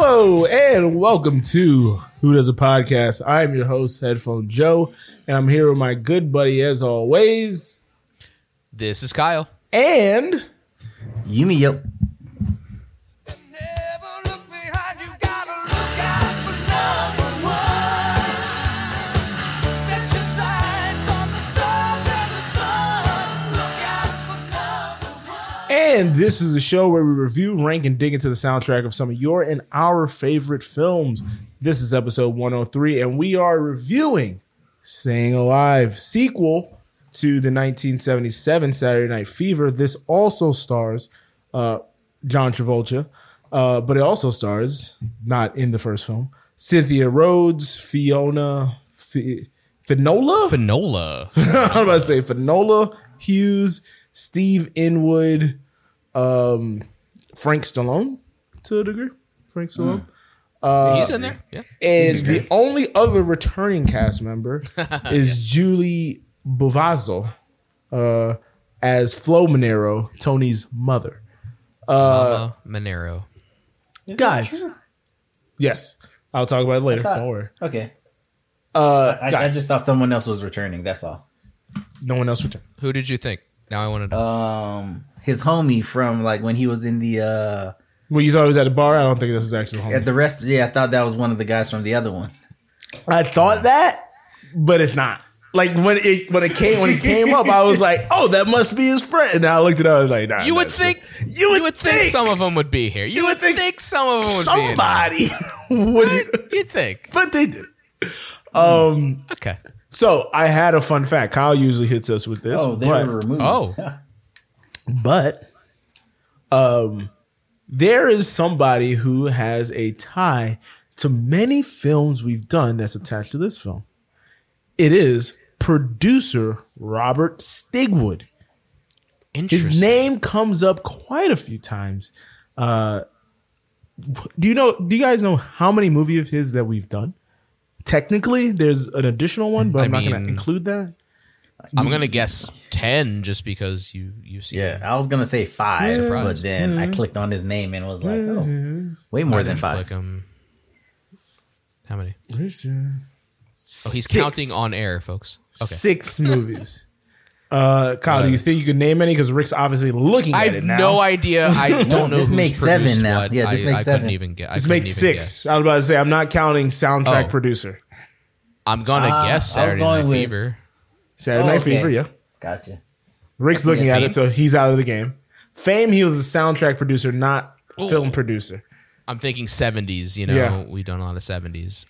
Hello and welcome to Who Does a Podcast. I'm your host, Headphone Joe, and I'm here with my good buddy as always. This is Kyle. And Yumi, yo. And this is a show where we review, rank, and dig into the soundtrack of some of your and our favorite films. This is episode 103, and we are reviewing Staying Alive, sequel to the 1977 Saturday Night Fever. This also stars John Travolta, but it also stars, not in the first film, Cynthia Rhodes, Finola? Finola. I was about to say Finola Hughes, Steve Inwood, Frank Stallone to a degree. Frank Stallone. He's in there. Yeah. And the only other returning cast member is Julie Bovazzo as Flo Monero, Tony's mother. Mama Monero. Guys. Yes. I'll talk about it later. Don't worry. Okay. I just thought someone else was returning. That's all. No one else returned. Who did you think? Now I want to know. His homie from like when he was in the Well, you thought it was at the bar? I don't think this is actually home. at the rest. Yeah, I thought that was one of the guys from the other one. I thought that, but it's not. Like when it came up, I was like, "Oh, that must be his friend." And I looked it up. I was like, "Nah." You would think some of them would be here. You would think some of them would somebody would. You'd think, But they did. okay. So I had a fun fact. Kyle usually hits us with this. Oh, they were removed. But there is somebody who has a tie to many films we've done that's attached to this film. It is producer Robert Stigwood. Interesting. His name comes up quite a few times. Do you guys know how many movies of his that we've done? Technically, there's an additional one, but I'm not going to include that. I'm gonna guess 10 just because you see. Yeah, I was gonna say 5, but then I clicked on his name and was like, oh, way more than 5. How many? Oh, he's 6. counting on air, folks. Okay. 6 movies. Kyle, do you think you can name any? Because Rick's obviously looking I at have it now. no idea. I don't know. This who's makes produced 7 now. what. Yeah, this makes 7. I couldn't even get. This makes 6. I was about to say, I'm not counting soundtrack producer. I'm gonna guess Saturday Night Fever. Saturday Night Fever, yeah. Gotcha. Rick's looking at it, so he's out of the game. Fame, he was a soundtrack producer, not film producer. I'm thinking 70s. We've done a lot of 70s.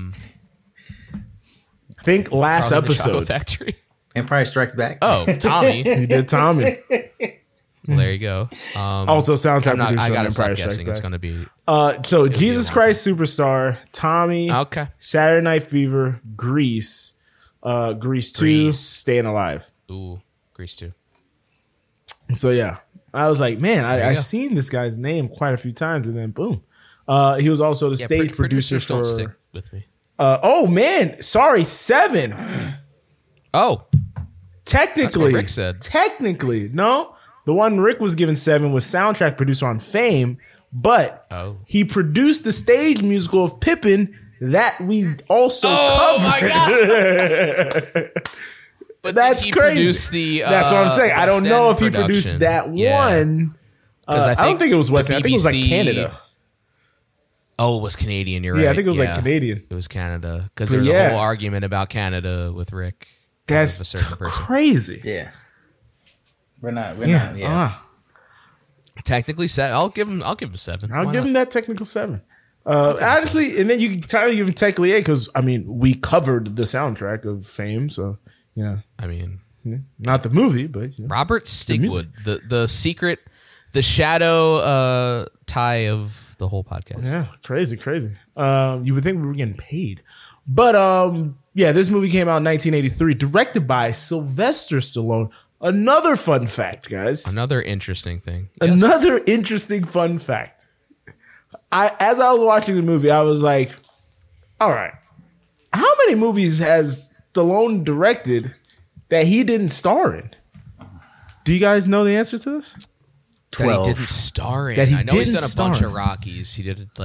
I think last Charlie and the Chocolate episode. Factory. Empire Strikes Back. Oh, Tommy. He did Tommy. Well, there you go. Also soundtrack producer. I gotta on stop Empire guessing. Strikes It's Back. gonna be So Jesus Christ Superstar, Tommy, okay. Saturday Night Fever, Grease, Grease 2, Grease. Staying Alive. Ooh, Grease 2. So yeah, I was like, man, you I've go. seen this guy's name quite a few times, and then boom, he was also the stage producer producers don't for. stick with me. Oh man, sorry, 7. Oh, Technically, That's what Rick said. Technically, no. The one Rick was given 7 was soundtrack producer on Fame, but he produced the stage musical of Pippin that we also covered. my god! But That's did he crazy. produce the, That's what I'm saying. I don't West know End if he produced production? that Yeah. one. 'Cause I don't think it was West the End. I think it was like BBC Canada. Oh, it was Canadian. You're right. Yeah, I think it was like Canadian. It was Canada because But there's yeah. a whole argument about Canada with Rick. That's a certain person. crazy. Yeah. We're not. Yeah. Technically, I'll give him 7. I'll give him that technical 7. Honestly, and then you can try to give him technically 8 because I mean we covered the soundtrack of Fame, so I mean, not the movie, but Robert Stigwood, the secret, the shadow tie of the whole podcast. Yeah, crazy. You would think we were getting paid, but yeah, this movie came out in 1983, directed by Sylvester Stallone. Another fun fact, guys. Another interesting thing. Yes. Another interesting fun fact. As I was watching the movie, I was like, all right, how many movies has Stallone directed that he didn't star in? Do you guys know the answer to this? 12. That he didn't star in. That he I know he's didn't done a bunch star of in. Rockies. He did like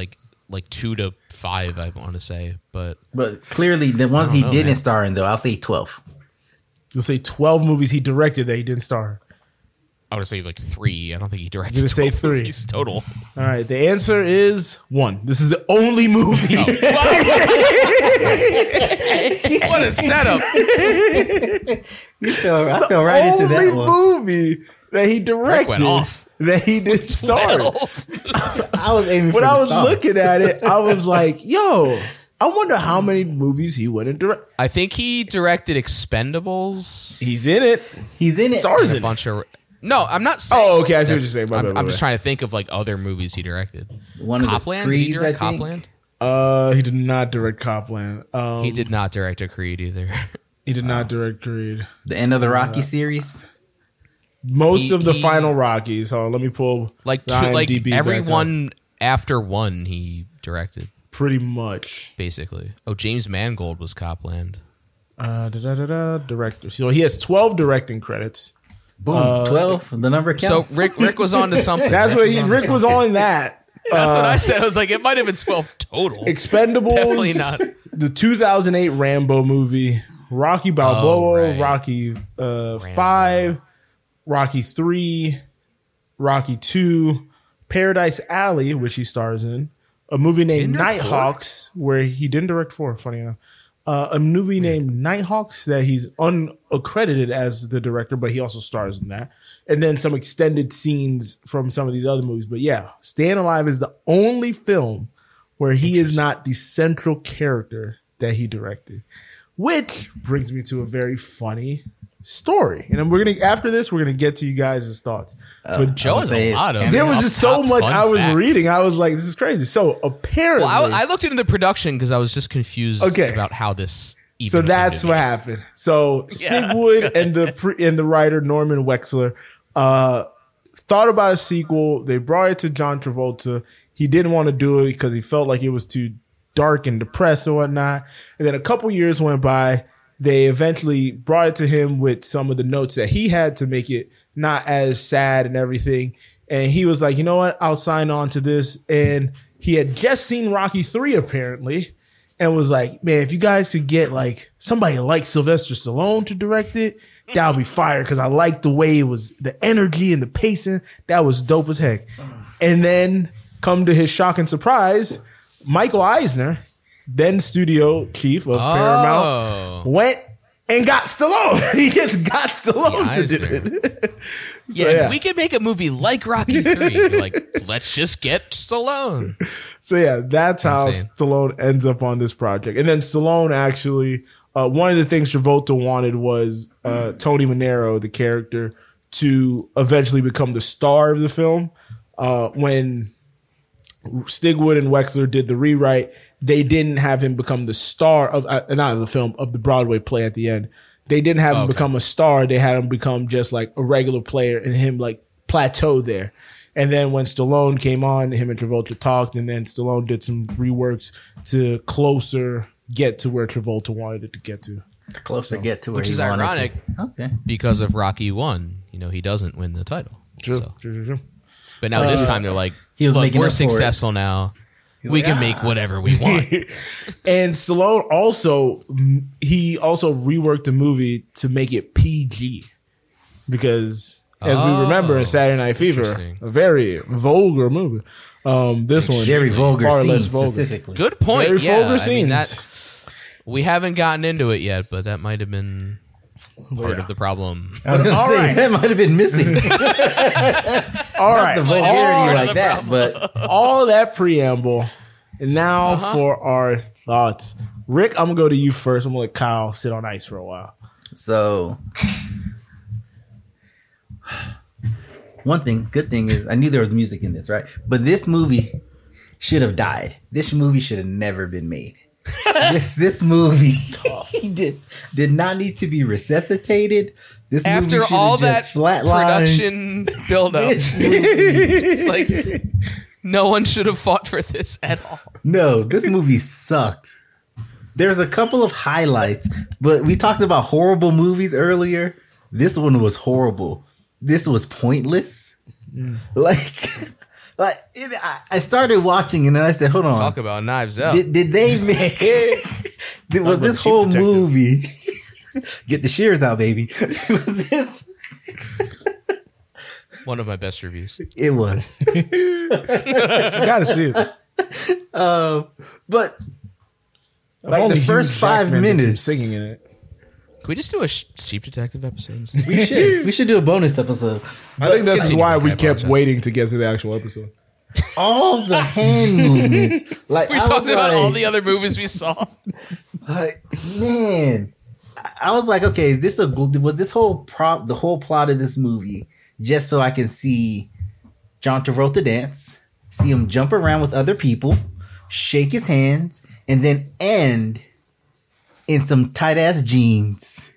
like 2 to 5, I want to say, but clearly the ones he didn't star in, though, I'll say 12. You'll say 12 movies he directed that he didn't star. I would say like 3. I don't think he directed. You're gonna say 3 movies total. All right, the answer is 1. This is the only movie. What a setup! I fell right into that one. Movie that he directed Rick went off. that he didn't star in. I was aiming for When the I was stars. looking at it, I was like, yo, I wonder how many movies he wouldn't direct. I think he directed Expendables. He's in it. He's in it. Stars A in it. bunch of. No, I'm not saying. Oh, okay. I see what that's- you're saying. I'm just trying to think of like other movies he directed. One of the Copland? Did he Creeds, direct I think. Copland? He did not direct Copland. He did not direct a Creed either. He did not direct Creed. The end of the Rocky series. Most of the he- final Rockies. Hold on, let me pull Like the like IMDb back up. everyone after 1 he directed Pretty much. basically. Oh, James Mangold was Copland. Director. So he has 12 directing credits. Boom. 12. The number So counts. Rick was on to something. That's what Rick was on that. That's what I said. I was like, it might have been 12 total. Expendables. Definitely not. The 2008 Rambo movie. Rocky Balboa. Oh, right. Rocky 5. Rocky 3. Rocky 2. Paradise Alley, which he stars in. A movie named Didn't direct Nighthawks, where he didn't direct 4, funny enough. A movie named Nighthawks that he's unaccredited as the director, but he also stars in that. And then some extended scenes from some of these other movies. But yeah, Staying Alive is the only film where he is not the central character that he directed. Which brings me to a very funny story. And then after this, we're gonna get to you guys' thoughts. But Joe has a lot of. there was just so much fun I was facts. reading. I was like, this is crazy. So apparently, Well, I looked into the production because I was just confused about how this. Even so that's ended. what happened. So Yeah. Stigwood and the writer Norman Wexler thought about a sequel. They brought it to John Travolta. He didn't want to do it because he felt like it was too dark and depressed or whatnot. And then a couple years went by. They eventually brought it to him with some of the notes that he had to make it not as sad and everything. And he was like, you know what? I'll sign on to this. And he had just seen Rocky 3 apparently and was like, man, if you guys could get like somebody like Sylvester Stallone to direct it, that would be fire. Cause I liked the way it was, the energy and the pacing. That was dope as heck. And then come to his shock and surprise, Michael Eisner, then studio chief of Paramount, went and got Stallone. He just got Stallone to do it. So, If we could make a movie like Rocky 3, you're like, let's just get Stallone. So yeah, that's how Insane. Stallone ends up on this project. And then Stallone actually, one of the things Travolta wanted was Tony Manero, the character, to eventually become the star of the film. When Stigwood and Wexler did the rewrite, they didn't have him become the star of not of the film, of the Broadway play at the end. They didn't have him become a star. They had him become just like a regular player and him like plateau there. And then when Stallone came on, him and Travolta talked, and then Stallone did some reworks to closer get to where Travolta wanted it to get to. The closer get to where Which he is wanted ironic. to. Okay. Because of Rocky 1, he doesn't win the title. So. True. But now this time they're like, he was look, making we're up for it. successful now. We can make whatever we want. And Stallone also reworked the movie to make it PG because, as we remember in Saturday Night Fever, Interesting. a very vulgar movie. This one Very vulgar far less scenes vulgar. specifically. Good point. Very Yeah, vulgar I mean, scenes. we haven't gotten into it yet, but that might have been part of the problem. I was going to All say, right. that might have been missing. All right, The vulgarity like that, but all that preamble, and now for our thoughts. Rick, I'm gonna go to you first. I'm gonna let Kyle sit on ice for a while. so good thing is I knew there was music in this, right? But this movie should have died. This movie should have never been made. This movie did not need to be resuscitated. This After movie all should've that just flatlined. production buildup, it's like no one should have fought for this at all. No, this movie sucked. There's a couple of highlights, but we talked about horrible movies earlier. This one was horrible. This was pointless. Like Like I started watching and then I said, hold on. Talk about Knives Out. Did they make was this whole movie get the shears out, baby? Was this one of my best reviews? it was. You gotta see it. But like Only the first Hugh 5 Jackman did some minutes. singing in it. Can we just do a Sheep Detective episode instead? We should do a bonus episode. I think that's Continue, why we I kept apologize. waiting to get to the actual episode. All the hand movements. Like We I talked was about all like, the other movies we saw. like, man. I was like, okay, is this was this whole the whole plot of this movie just so I can see John Travolta dance, see him jump around with other people, shake his hands, and then end in some tight ass jeans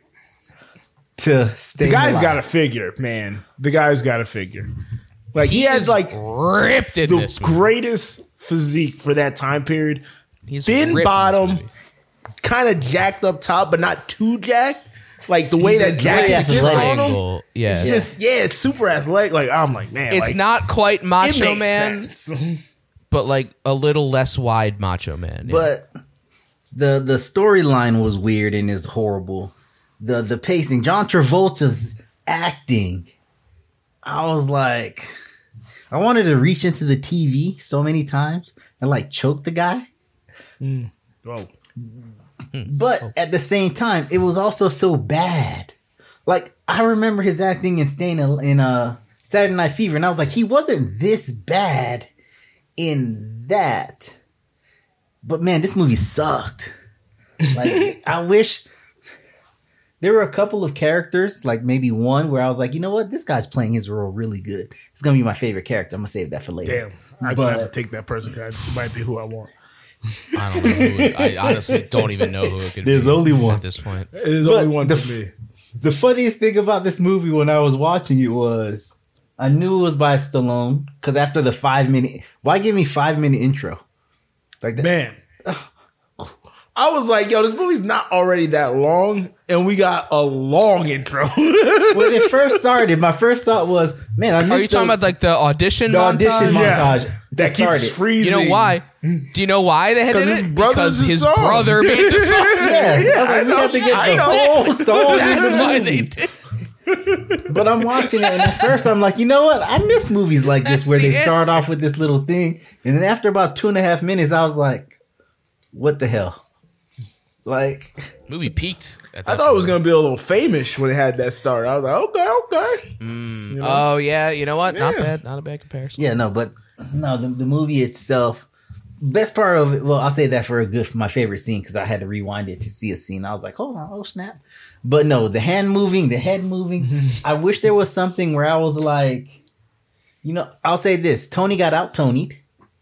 to stay. The guy's alive. got a figure, man. The guy's got a figure. Like he has is like ripped in the this movie. greatest physique for that time period. He's Thin ripped in this bottom, movie. kind of jacked up top, but not too jacked. Like the way He's that a jack great sits on him. triangle. Yeah. It's just it's super athletic. Like I'm like, man, It's like, not quite it Macho makes Man, sense. but like a little less wide Macho Man. Yeah. But the storyline was weird and is horrible. The pacing, John Travolta's acting, I was like, I wanted to reach into the TV so many times and like choke the guy. Oh, But at the same time, it was also so bad. Like I remember his acting in Saturday Night Fever, and I was like, he wasn't this bad in that. But man, this movie sucked. Like I wish there were a couple of characters, like maybe one where I was like, you know what, this guy's playing his role really good. It's gonna be my favorite character. I'm gonna save that for later. damn! I'm gonna have to take that person because it might be who I want. I don't know. I honestly don't even know who it could be. There's only one. at this point. It is But only one the- for me. The funniest thing about this movie when I was watching it was I knew it was by Stallone because after the 5 minute, why give me 5 minute intro? Like that. Man, I was like, yo, this movie's not already that long, and we got a long intro. When it first started, my first thought was, man, I missed Are you talking about like the audition the montage? audition Yeah. montage that keeps started. freezing. You know why? Do you know why they had 'Cause it? his brother's Because his song. brother made the song. Yeah, I was like, we have to get I the know. whole song in That's the why movie. they did. But I'm watching it, and at first I'm like, you know what? I miss movies like this That's where they the start answer. off with this little thing, and then after about 2.5 minutes, I was like, what the hell? Like, Movie peaked. At I that thought it was point. gonna be a little famous when it had that start. I was like, okay. You know? Oh yeah, you know what? Not Yeah. bad. Not a bad comparison. yeah, no, but no, the movie itself, best part of it, well, I'll say that for my favorite scene because I had to rewind it to see a scene. I was like, hold on, oh snap. But no, the hand moving, the head moving. I wish there was something where I was like, you know, I'll say this: Tony got out Tony'd.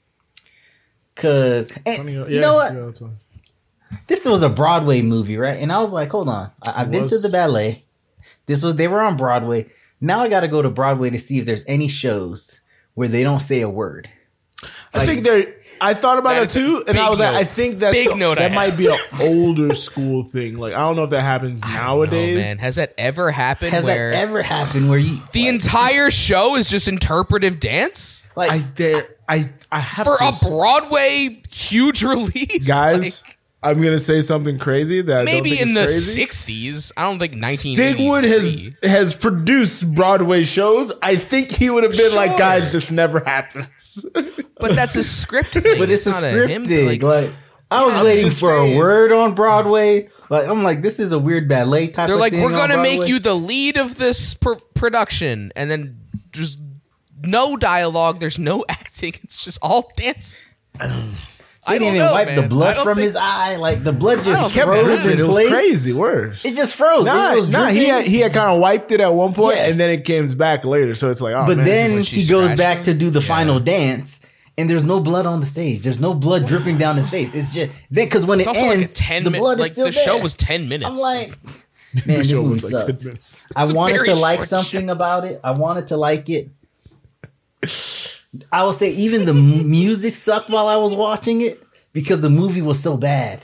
Cause you know what? This was a Broadway movie, right? And I was like, hold on, I've been to was. the ballet. They were on Broadway. Now I got to go to Broadway to see if there's any shows where they don't say a word. I think I thought about that That's a too, and big I was like, note. I think that's Big note I that might be an older school thing. Like I don't know if that happens Oh nowadays. man, has that ever happened? Has where that ever happened where you the entire show is just interpretive dance like I have for to a Broadway huge release, guys. Like, I'm gonna say something crazy that I don't maybe think in is the crazy. '60s. I don't think 1980s. Stigwood has produced Broadway shows. I think he would have been like, Sure. guys, this never happens. but that's a script thing. but it's a not script him thing. Like I was I'm waiting just for saying. a word on Broadway. Like I'm like, this is a weird ballet type. They're of like, thing we're on gonna make Broadway. you the lead of this production, and then just no dialogue. There's no acting. It's just all dancing. They didn't even wipe the blood from his eye. Like the blood just Kept froze dripping. in It was place. crazy. Word. It just froze. Nah, it was he dripping. had kind of wiped it at one point, Yes. and then it came back later. So it's like, oh, But man, then this is- he she goes scratched back him? to do the Yeah. final dance, and there's no blood on the stage. There's no blood dripping down his face. It's just then because when It's it also ends, like a 10 the minute. blood Like is still the there. show was 10 minutes. I'm like, the man, this show movie was like 10 sucks. minutes. I a wanted very to like short something show. about it. I wanted to like it. I would say even the music sucked while I was watching it because the movie was so bad.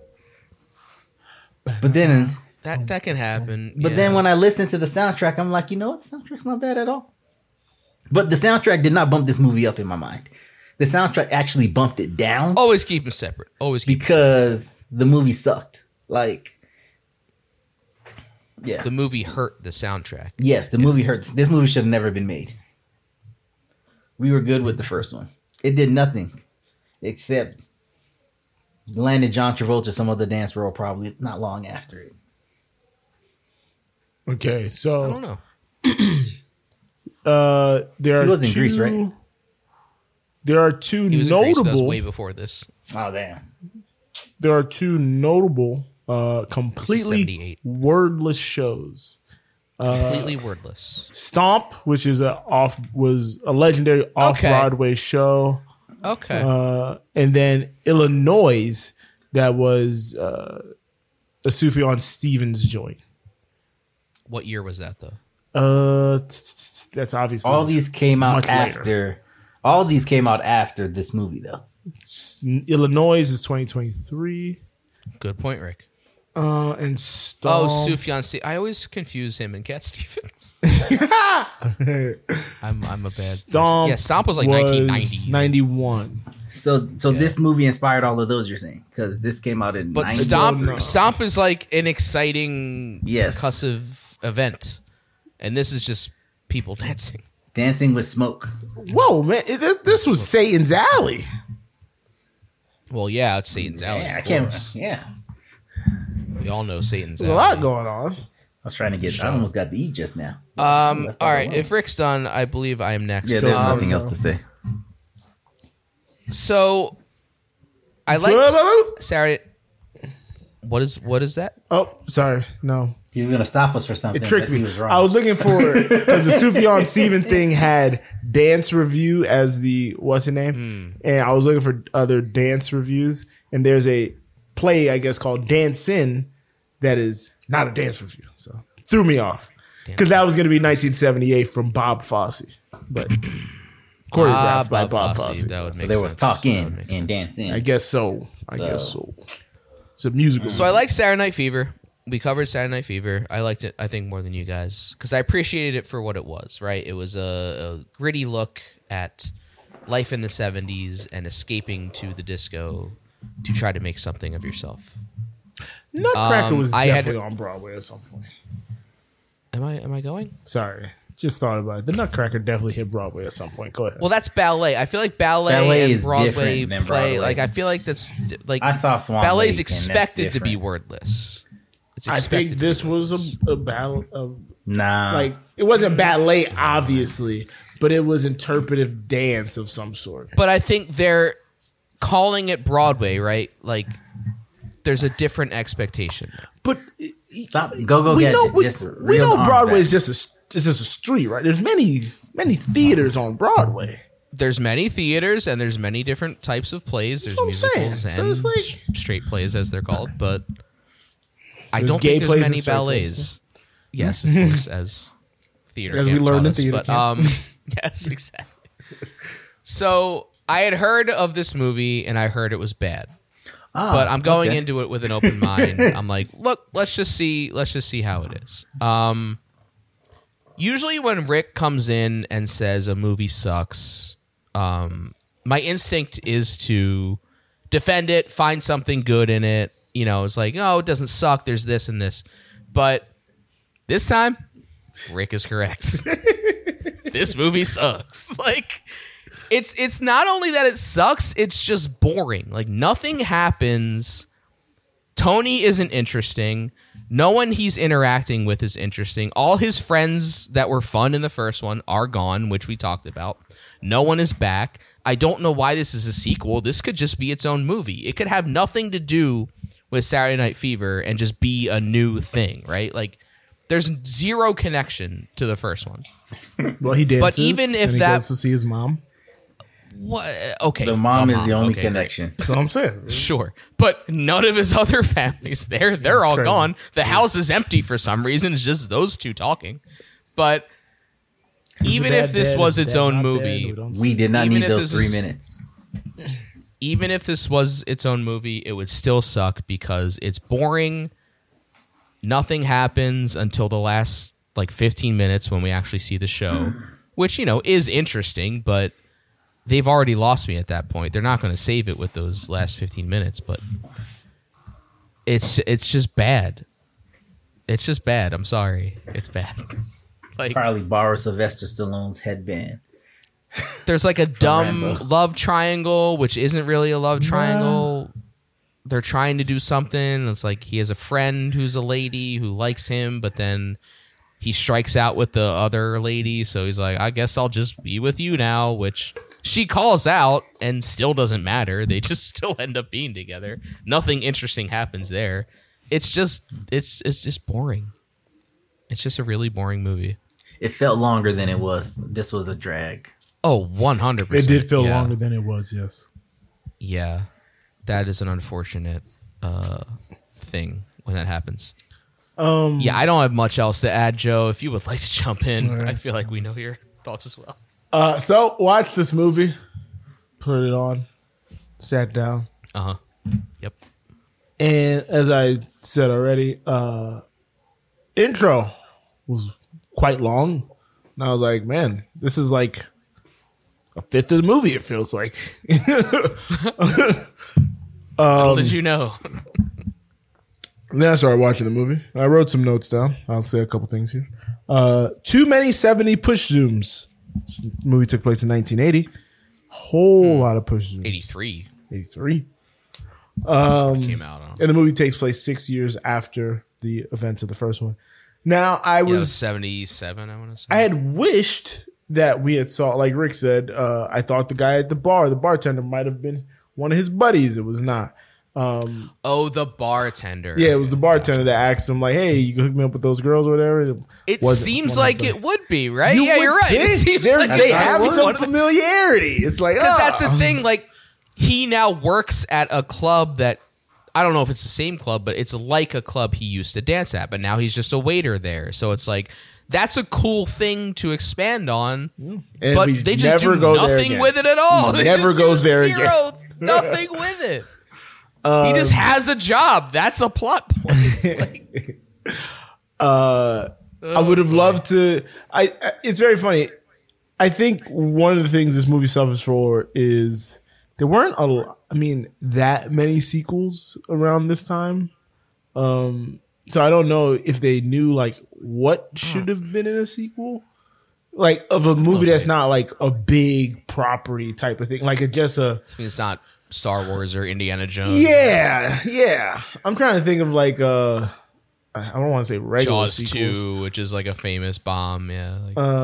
But then, that can happen. but yeah. then when I listened to the soundtrack, I'm like, you know what? The soundtrack's not bad at all. But the soundtrack did not bump this movie up in my mind. The soundtrack actually bumped it down Always keep them separate. Always keep because the movie sucked. Like, yeah. the movie hurt the soundtrack. Yes, the movie hurts. This movie should have never been made. We were good with the first one. It did nothing except landed John Travolta some other dance role probably not long after it. Okay, I so don't know. there are He was in two, Grease, right? There are two He was in Grease, but that was notable. way before this. Oh, damn. There are two notable, completely 78. wordless shows. Completely wordless. Stomp, which is was a legendary off Broadway show, Okay. and then Illinois, that was a Sufjan Stevens joint. What year was that though? That's obviously All these came out Much later. after. All these came out after this movie, though. Illinois is 2023, Good point, Rick. and Stomp. Oh, Sufjan Stevens. I always confuse him and Cat Stevens. I'm a bad. Stomp. Yeah, Stomp was like 1990. 91. So this movie inspired all of those, you're saying? Because this came out in But 90. don't know. Stomp is like an exciting, Yes. percussive event, and this is just people dancing. Dancing with Smoke. Whoa, man! This was Satan's Alley. Well, yeah, it's Satan's Alley. Yeah, I of can't. course. Yeah. We all know Satan's There's a Alley. lot going on. I was trying to get. I almost got to eat just now. All right, if Rick's done, I believe I am next. Yeah, there's Um, nothing else to say. So, I like Saturday. What is that? Oh, sorry, no. He was gonna stop us for something. It tricked but me. He was wrong. I was looking for the Sufjan Stevens thing had dance review as the what's the name, and I was looking for other dance reviews, and there's a play I guess called Dance In that is not a dance review, so threw me off because that was going to be 1978 from Bob Fosse, but choreographed by Bob Fosse. That would make there sense. was talk That in would make and sense. dance in. I guess so. It's a musical. So I like Saturday Night Fever. We covered Saturday Night Fever. I liked it, I think, more than you guys because I appreciated it for what it was. Right, it was a gritty look at life in the '70s and escaping to the disco to try to make something of yourself. Nutcracker was I had- definitely on Broadway at some point. Am I going? Sorry, just thought about it. The Nutcracker definitely hit Broadway at some point. Go ahead. Well, that's ballet. I feel like ballet Ballet and is Broadway different than play. Broadway. Like I feel like that's like I saw Swan ballet is Lake, and that's expected to be different. wordless. It's I expected. think this was a battle. Nah. Like it wasn't ballet, obviously, but it was interpretive dance of some sort. But I think they're calling it Broadway, right? Like there's a different expectation. But Stop. Go we get know it. we, Just we reel know the arm Broadway back. is just a street, right? There's many theaters on Broadway. There's many theaters and there's many different types of plays. There's what I'm saying. musicals So and it's like- straight plays, as they're called. But I There's don't gay think plays there's and many straight ballets. Yes, of course, as theater As we camp learned taught in us, theater but, camp. yes, exactly. So I had heard of this movie and I heard it was bad. But I'm going okay. into it with an open mind. I'm like, look, let's just see how it is. Usually when Rick comes in and says a movie sucks, my instinct is to defend it, find something good in it. You know, it's like, oh, it doesn't suck. There's this and this. But this time, Rick is correct. This movie sucks. Like, it's not only that it sucks, it's just boring. Like, nothing happens. Tony isn't interesting. No one he's interacting with is interesting. All his friends that were fun in the first one are gone, which we talked about. No one is back. I don't know why this is a sequel. This could just be its own movie. It could have nothing to do with Saturday Night Fever and just be a new thing, right? Like, there's zero connection to the first one. Well, he dances. even if and he that- goes to see his mom. What? Okay. The mom is the only Okay, connection. That's what I'm saying. Sure. But none of his other families there. They're all crazy. gone. The house is empty for some reason. It's just those two talking. But even if this was its own movie, We did not Even need if those this 3 is- minutes. even if this was its own movie, it would still suck because it's boring. Nothing happens until the last like 15 minutes when we actually see the show. which, is interesting, but they've already lost me at that point. They're not going to save it with those last 15 minutes, but it's just bad. It's just bad. I'm sorry. It's bad. Like, Probably borrow Sylvester Stallone's headband. there's like a dumb Rambo. love triangle, which isn't really a love triangle. They're trying to do something. It's like he has a friend who's a lady who likes him, but then he strikes out with the other lady. So he's like, I guess I'll just be with you now, which she calls out and still doesn't matter. They just still end up being together. Nothing interesting happens there. It's just boring. It's just a really boring movie. It felt longer than it was. This was a drag. Oh, 100%. It did feel yeah. longer than it was. Yes. Yeah, that is an unfortunate thing when that happens. Yeah, I don't have much else to add, Joe. If you would like to jump in, All right. I feel like we know your thoughts as well. So watch this movie, put it on, sat down, Yep. and as I said already, intro was quite long, and I was like, man, this is like a fifth of the movie. It feels like. Little did you know? And then I started watching the movie. I wrote some notes down. I'll say a couple things here. Too many 70 push zooms. This movie took place in 1980. Whole lot of push zooms. 83 83. came out. And the movie takes place 6 years after the events of the first one. Now, I Yeah, was 77, I want to say. I had wished that we had saw, like Rick said, I thought the guy at the bartender might have been one of his buddies. It was not. Oh, the bartender. Yeah, it was the bartender that asked him, like, hey, you can hook me up with those girls or whatever. It wasn't seems one of like them. it would be, right? You Yeah, would you're right. It think. seems like They it have was some one of the- familiarity. It's like, Because that's the thing. Like, he now works at a club that, I don't know if it's the same club, but it's like a club he used to dance at. But now he's just a waiter there. So it's like, that's a cool thing to expand on. And But we they just never do go there nothing again. with it at all. They Never just goes do there zero, nothing with it. He just has a job. That's a plot point. Like, I would have loved to. It's very funny. I think one of the things this movie suffers for is there weren't that many sequels around this time. So I don't know if they knew like what should have been in a sequel, like of a movie that's not like a big property type of thing. Like it's just it's not Star Wars or Indiana Jones. yeah. I'm trying to think of like I don't want to say regular Jaws sequels. 2, which is like a famous bomb. Yeah.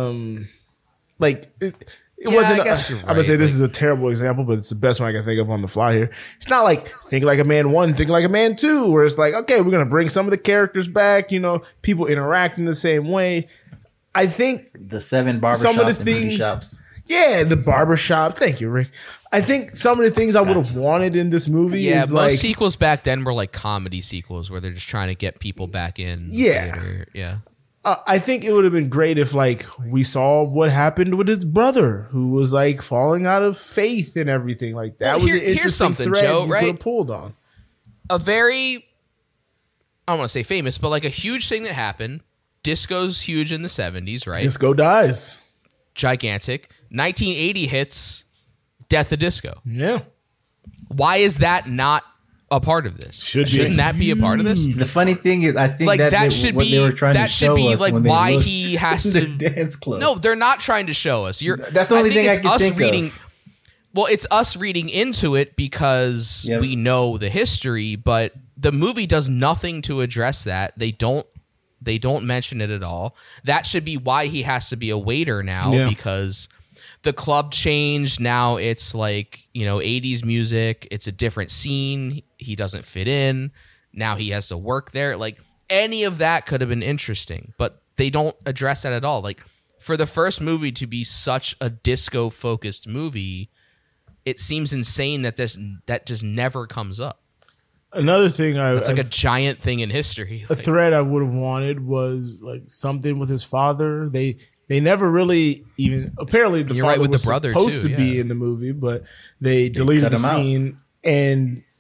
Like it Yeah, wasn't. I guess you're I'm gonna say right, this is a terrible example, but it's the best one I can think of on the fly here. It's not like Think Like a Man 1, Think Like a Man 2, where it's like, okay, we're gonna bring some of the characters back. People interacting the same way. I think, The 7 barbershops Some of the and beauty things- shops. yeah, the barbershop. Thank you, Rick. I think some of the things I would have wanted in this movie Yeah, is most like, sequels back then were like comedy sequels where they're just trying to get people back in. the Yeah. theater. Yeah. I think it would have been great if like we saw what happened with his brother, who was like falling out of faith and everything. Like that Well, was here- an here's interesting something, thread Joe, you right? could have pulled on. A very, I don't want to say famous, but like a huge thing that happened. Disco's huge in the 70s, right? Disco dies. Gigantic. 1980 hits, Death of Disco. Yeah. Why is that not a part of this? Should be. Shouldn't that be a part of this? The funny thing is, I think Like that's that should what be they were trying that to should show be us like when they why looked he has in to the dance club. No, they're not trying to show us. That's the only thing I it's can us think of. reading. Well, it's us reading into it because Yep. we know the history, but the movie does nothing to address that. They don't mention it at all. That should be why he has to be a waiter now, Yeah. because the club changed. Now it's like, 80s music. It's a different scene. He doesn't fit in. Now he has to work there. Like any of that could have been interesting, but they don't address that at all. Like for the first movie to be such a disco focused movie, it seems insane that that just never comes up. Another thing It's like a giant thing in history. a thread I would have wanted was like something with his father. They never really even apparently the You're father right with was the brother, supposed too, to be yeah. in the movie, but they deleted cut the him out. scene and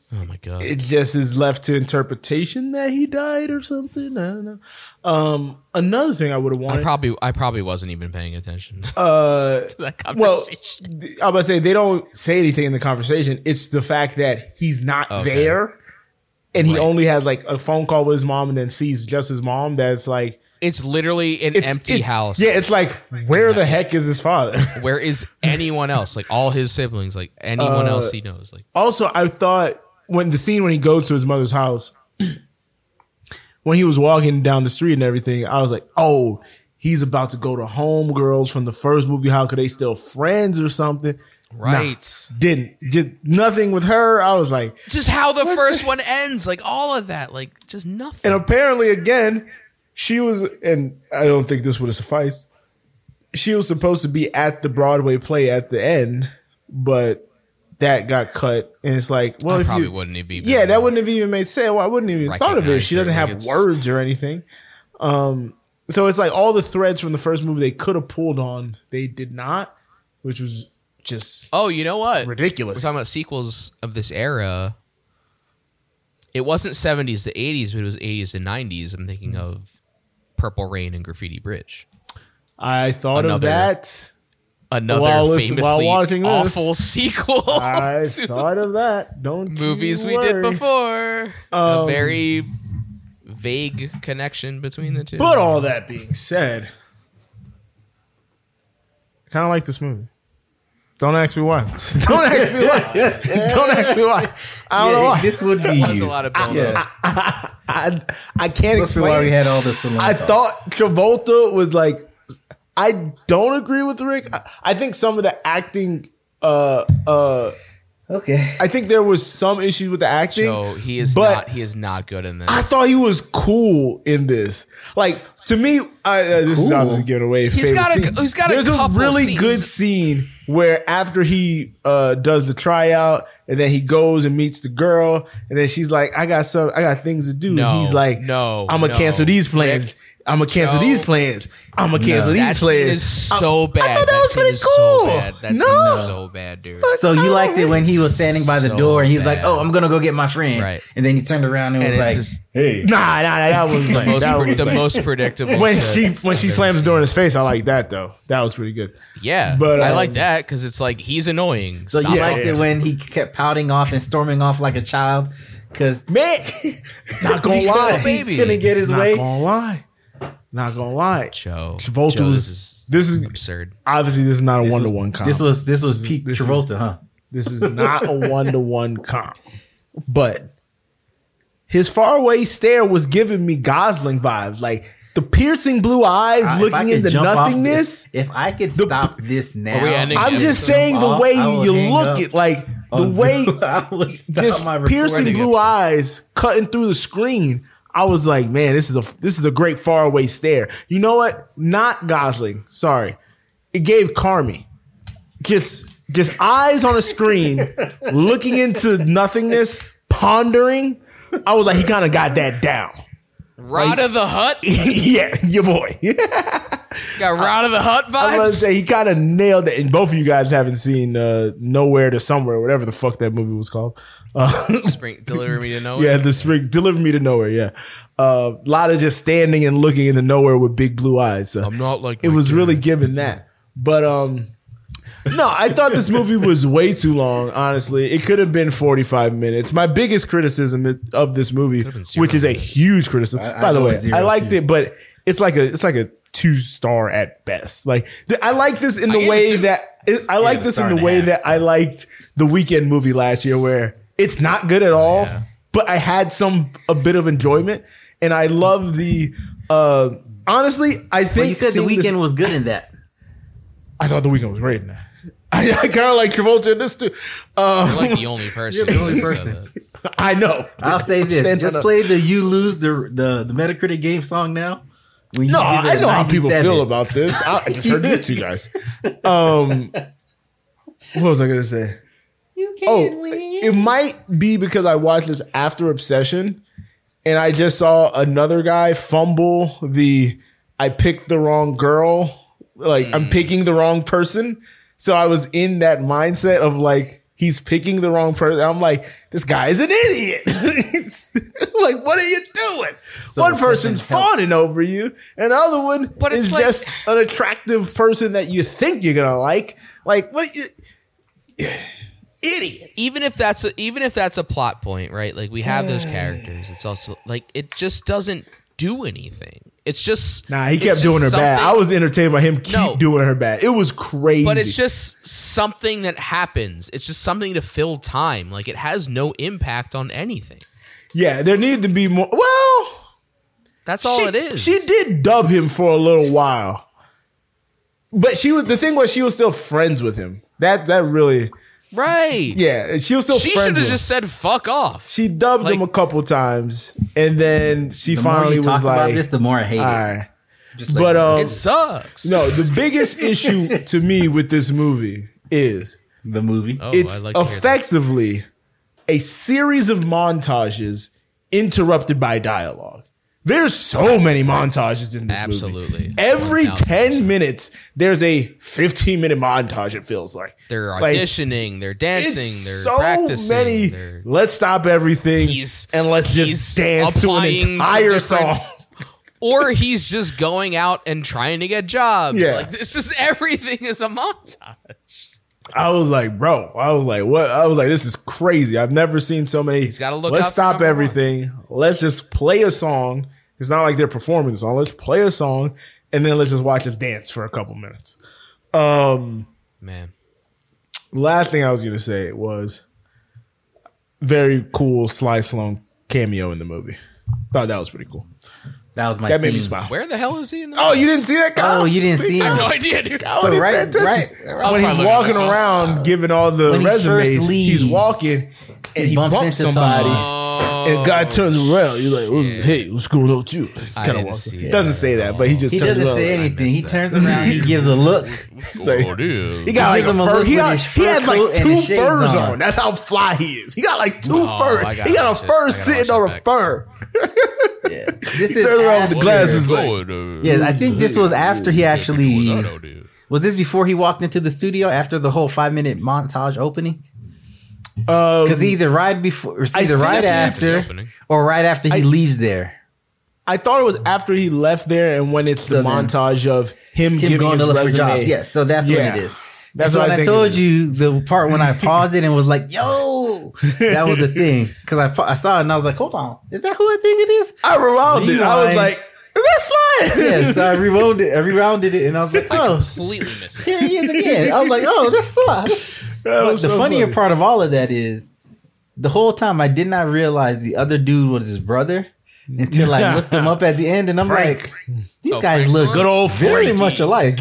Oh my god! it just is left to interpretation that he died or something. I don't know. Another thing I would have wanted. I probably wasn't even paying attention to that conversation. Well, I was about to say they don't say anything in the conversation. It's the fact that he's not there, and he only has like a phone call with his mom, and then sees just his mom. That's like it's literally an empty house. Yeah, it's like where the heck is his father? Where is anyone else? Like all his siblings, like anyone else he knows. Like also, I thought when he goes to his mother's house, when he was walking down the street and everything, I was like, oh, he's about to go to homegirls from the first movie. How could they still friends or something? Right. Nah, didn't. Just nothing with her. I was like, just how the first one ends. Like all of that. Like just nothing. And apparently, again, she was, and I don't think this would have sufficed. She was supposed to be at the Broadway play at the end, but that got cut, and it's like, well, if probably you wouldn't have even. Yeah, that wouldn't have even made sense. Well, I wouldn't even thought of it. She doesn't have words or anything. So it's like all the threads from the first movie they could have pulled on, they did not, which was just you know what? Ridiculous. We're talking about sequels of this era. It wasn't 70s to 80s, but it was 80s to 90s. I'm thinking of Purple Rain and Graffiti Bridge. I thought of that. Another famously awful sequel. I thought of that. Don't movies we did before. A very vague connection between the two. But all that being said, I kind of like this movie. Don't ask me why. Don't ask me why. Don't ask me why. I don't know why. This would be There's a lot of build-up. I can't explain why we had all this. I thought Travolta was like. I don't agree with Rick. I think some of the acting. Okay. I think there was some issues with the acting. So he is not good in this. I thought he was cool in this. Like to me, this is obviously giving away. He's got a There's couple a really scenes. good scene where after he does the tryout and then he goes and meets the girl and then she's like, I got things to do. And he's like, I'm gonna cancel these plans. I'm gonna cancel these plans. I'm gonna cancel these plans. That scene is so bad. I thought that was pretty cool. That scene is so bad, dude. So you liked it when he was standing by the door and he's like, "Oh, I'm gonna go get my friend," right? And then he turned around and was like, "Hey, nah, that was like the most predictable." When she slams the door in his face, I like that though. That was pretty good. Yeah, but I like that because it's like he's annoying. So you liked it when he kept pouting off and storming off like a child because man, not gonna lie, he couldn't get his way. Not gonna lie, Travolta was this is absurd. Obviously, this is not a 1-to-1 comp. This was peak Travolta, huh? This is not a 1-to-1 comp. But his faraway stare was giving me Gosling vibes, like the piercing blue eyes looking into nothingness. If I could stop this now, I'm just saying the way you look at, like the way just piercing blue eyes cutting through the screen. I was like, man, this is a great faraway stare. You know what? Not Gosling. Sorry. It gave Carmy. Just eyes on a screen, looking into nothingness, pondering. I was like, he kind of got that down. Rod of the Hut? Yeah, your boy. Got Rod of the Hut vibes? I was going to say, he kind of nailed it. And both of you guys haven't seen Nowhere to Somewhere, whatever the fuck that movie was called. Deliver Me to Nowhere? Yeah, Deliver Me to Nowhere, yeah. A lot of just standing and looking into nowhere with big blue eyes. So I'm not like it was really giving that. But no, I thought this movie was way too long, honestly. It could have been 45 minutes. My biggest criticism of this movie, which is a huge criticism. By the way, I liked it, but it's like a 2-star at best. Like I like this in the way that I like this in the way that I liked the Weekend movie last year, where it's not good at all, but I had a bit of enjoyment, and I love the. Honestly, I think you said the Weekend was good in that. I thought the Weekend was great in that. I kind of like Travolta in this too. You're like the only person. You're the only person. I know. I'll say this: just play the "You Lose" the Metacritic game song now. No, I know how people feel about this. I just heard you two guys. What was I gonna say? You can't win. It might be because I watched this after Obsession, and I just saw another guy fumble I picked the wrong girl. Like I'm picking the wrong person. So I was in that mindset of like, he's picking the wrong person. I'm like, this guy is an idiot. Like, what are you doing? So one person's obsession helps. fawning over you, and the other one But it's is like- just an attractive person that you think you're gonna like. Like, what? Idiot. Even if that's a plot point, right? Like we have those characters. It's also like it just doesn't do anything. It's just Nah, he it's kept just doing her bad. something- I was entertained by him keep doing her bad. It was crazy. But it's just something that happens. It's just something to fill time. Like it has no impact on anything. yeah, there needed to be more. Well, That's all it is. She did dub him for a little while, but the thing was she was still friends with him. That really, right. yeah, she was still She friends should with have him. just said "fuck off." She dubbed him like- a couple times, and then she The more finally you was talk like, about this, the more I hate "All it. right." Just like, But It sucks. no, the biggest issue to me with this movie is the movie. Oh, it's I'd like to hear this. effectively a series of montages interrupted by dialogue. There's so many montages in this movie. Absolutely. Every 1000%. 10 minutes, there's a 15-minute montage, it feels like. They're Like, auditioning. They're dancing. it's They're so practicing. many. They're, Let's stop everything and let's he's just dance to an applying entire different- song. or he's just going out and trying to get jobs. Yeah. Like it's just everything is a montage. I was like, bro, I was like, what? I was like, this is crazy. I've never seen so many. He's gotta look Let's out for stop number one. everything. Let's just play a song. It's not like they're performing the song. Let's play a song and then let's just watch us dance for a couple minutes. Man. Last thing I was going to say was very cool Sly Sloan cameo in the movie. Thought that was pretty cool. That was my That made me scene. smile. Where the hell is he in the Oh, you didn't see that guy? Oh, you didn't see I him. have no idea, dude. So He right, paid attention. right. When he's walking around giving all the When he first resumes, he's leaves, walking and he bumps bumps into somebody. Oh, And the guy turns around. You're like, hey, what's going on with you? I Kind of didn't walks. see He it. doesn't say that, but he just He turns doesn't around. say anything. He that. turns around. He gives a look. Like, oh, dude. he got like gives a him a fur. look He, with got, his he fur had like coat and 2 his shades furs on. on. That's how fly he is. He got like 2 Oh, furs. I gotta He got a watch it. fur I gotta sitting watch on it a back. fur. Yeah. This He is turned around with the after- glasses. Like, Yeah, I think this was after he actually. Was this before he walked into the studio after the whole 5-minute montage opening? Because either right before, or either think right it's after, opening. or right after he leaves there. I thought it was after he left there, and when it's the So then- montage of him Him giving going to his look for resume. jobs. Yes, so that's Yeah. what it is. That's That's what when I I think told it is. you the part when I paused it and was like, "Yo," that was the thing because I saw it and I was like, "Hold on, is that who I think it is?" I rewound it. I was Rewind. like, is that Sly? Yeah, so I rewounded it, and I was like, I "Oh, completely missed here that. he is again." I was like, "Oh, that's Sly." That But was the so funnier funny. part of all of that is the whole time I did not realize the other dude was his brother until I looked him up at the end, and I'm Frank. like, "These Oh, guys Frank's look on? Good old very Frankie. much alike."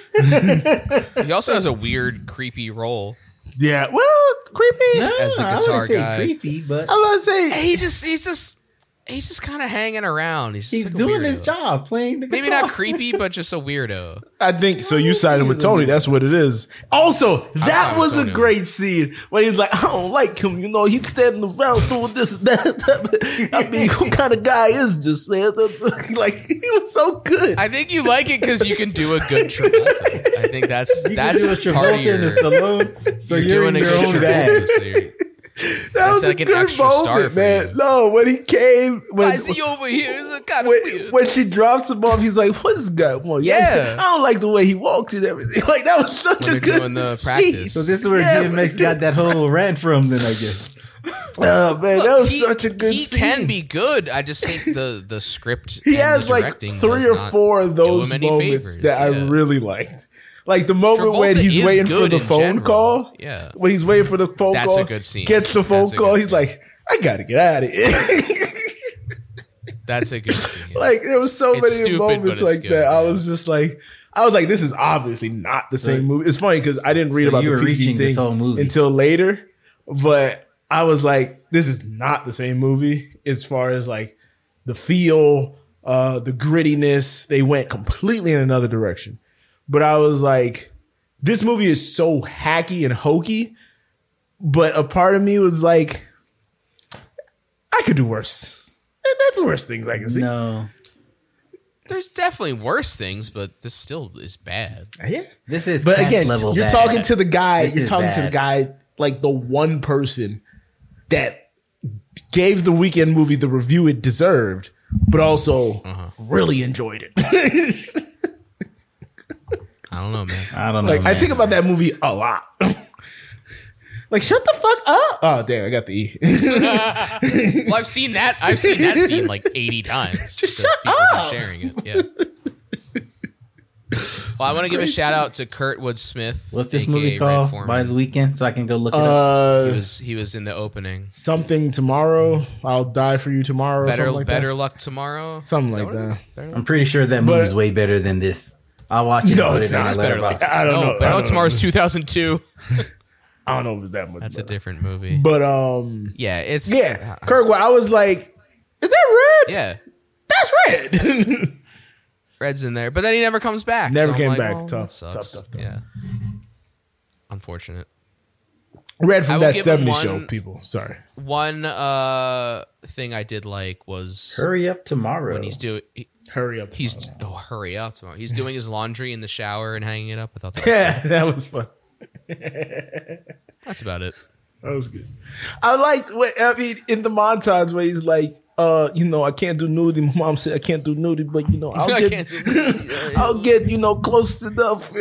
He also has a weird, creepy role. Yeah, well, it's creepy. As the I guitar wouldn't say guy. creepy, but I'm not saying He's just kind of hanging around. He's he's like a doing weirdo. his job playing the Maybe guitar. not creepy, but just a weirdo. I think so. You sided with Tony. That's what it is. Also, that siding was with a Tony. great scene when he's like, I don't like him. You know, he's standing around doing this and that. I mean, what kind of guy is this, man? Like, he was so good. I think you like it because you can do a good Travolta. I think that's You can do a part of Travolta your. and a Stallone, so you're doing in a your good own Travolta, bag. so you're- That was like a an good extra star moment, for man. you. No, when he came, Why is he over here? It's kind of weird. when she drops him off, he's like, "What's this guy want?" Yeah. I don't like the way he walks and everything. Like that was such When a they're good doing the scene. practice. So this is where Yeah, DMX got that whole rant from. Then I guess. Oh man, that was such a good He scene. can be good. I just think the script. He and has the like directing 3 does or not 4 of do those him any moments favors, that I yeah. really liked. Like the moment when Travolta he's is waiting for good the in phone general. call. Yeah. When he's waiting for the phone That's call. a good scene. Gets the phone That's a call. good He's scene. like, I gotta get out of here. That's a good scene. Like there was so It's many stupid, moments but it's like good, that. I yeah. was just like, this is obviously not the same movie. It's funny because I didn't read So about you the were PG reaching this thing whole movie. until later, but I was like, this is not the same movie as far as like the feel, the grittiness. They went completely in another direction. But I was like, this movie is so hacky and hokey, but a part of me was like, I could do worse. That's worse things I can see. No, There's definitely worse things, but this still is bad. Yeah. this is. But Cats again, level you're bad. talking to the guy. This You're is talking to the bad. guy like the one person that gave the Weekend movie the review it deserved, but also really enjoyed it. I don't know, man. I don't know. Like I man. think about that movie a lot. Like shut the fuck up! Oh damn, I got the E. Well, I've seen that. I've seen that scene like 80 times. Just because shut people up. keep sharing it. Yeah. Well, I want to give a shout out to Kurtwood Smith. What's this aka movie Red called? Foreman. By the Weekend, so I can go look it up. He was in the opening. Something tomorrow. I'll die for you tomorrow. Better something like better that. luck tomorrow. Something Is like what it that. is? Better Luck- I'm pretty sure that But- movie's way better than this. I'll watch it. No, and put it's it in not. my It's better letterbox. like I don't know. Better I Luck don't Tomorrow's know. 2002. I don't know if it's that much. That's a better. different movie. But Yeah, it's yeah, Kirkwood. I was like, is that red? Yeah, That's red. Red's in there, but then he never comes back. Never I'm came like, back. well, Tough, that sucks. tough. Yeah, unfortunate. Red I from will that give him 70s one- show. People, sorry. One thing I did like was Hurry up tomorrow. when he's doing. Hurry up. He's tomorrow. hurry up tomorrow. He's doing his laundry in the shower and hanging it up. I thought that Yeah, that was fun. that's about it. That was good. I liked. I mean, in the montage where he's like, I can't do nudie. My mom said I can't do nudie, but I'll I get, can't do nudie. I'll get, close enough.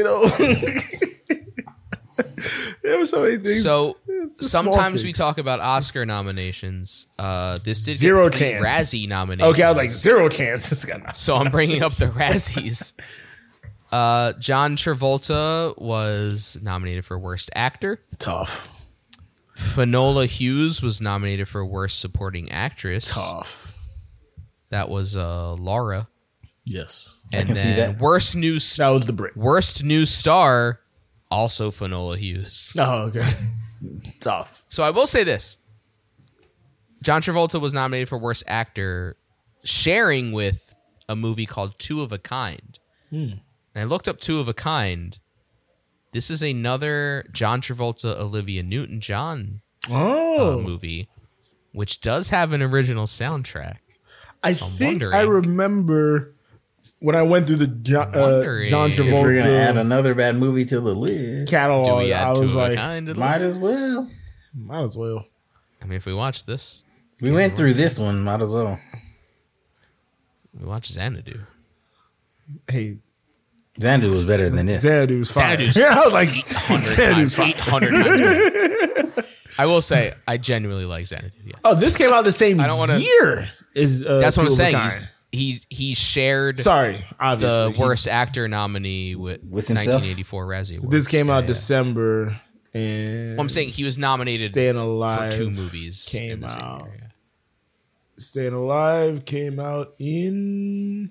There were so many things. So It's a small sometimes thing. we talk about Oscar nominations. This did Zero get 3 chance. Razzie nominations. Okay, I was like zero chance. It's got So I'm bringing up the Razzies. John Travolta was nominated for Worst Actor. tough. Finola Hughes was nominated for Worst Supporting Actress. Tough. That was Laura. Yes, And can see then that. Worst New that was the Brit. Worst New Star, also Finola Hughes. Oh, okay. Tough. So I will say this. John Travolta was nominated for Worst Actor, sharing with a movie called Two of a Kind. And I looked up Two of a Kind. This is another John Travolta, Olivia Newton-John Oh, movie, which does have an original soundtrack. I so I'm think wondering. I remember when I went through the wondering John if If we're gonna add Travolta another bad movie to the list, catalog. Do we I add Two was of a like, Kind to the might list? as well. might as well. I mean, if we watch this, We went through this one. Might as well. we watch Xanadu. Hey, Xanadu was better than this. Xanadu's fire. Xanadu's Yeah, I was like, 800 Xanadu's times. fire. 800 times. I will say, I genuinely like Xanadu. Yeah. Oh, this came out the same I don't wanna- year. Is That's what I'm Two of a saying. Kind. He shared Sorry, obviously. the worst actor nominee with himself? 1984 Razzie Award. This came out Yeah. December, and Well, I'm saying he was nominated Staying for Alive 2 movies came in the same out. year. Yeah. Staying Alive came out in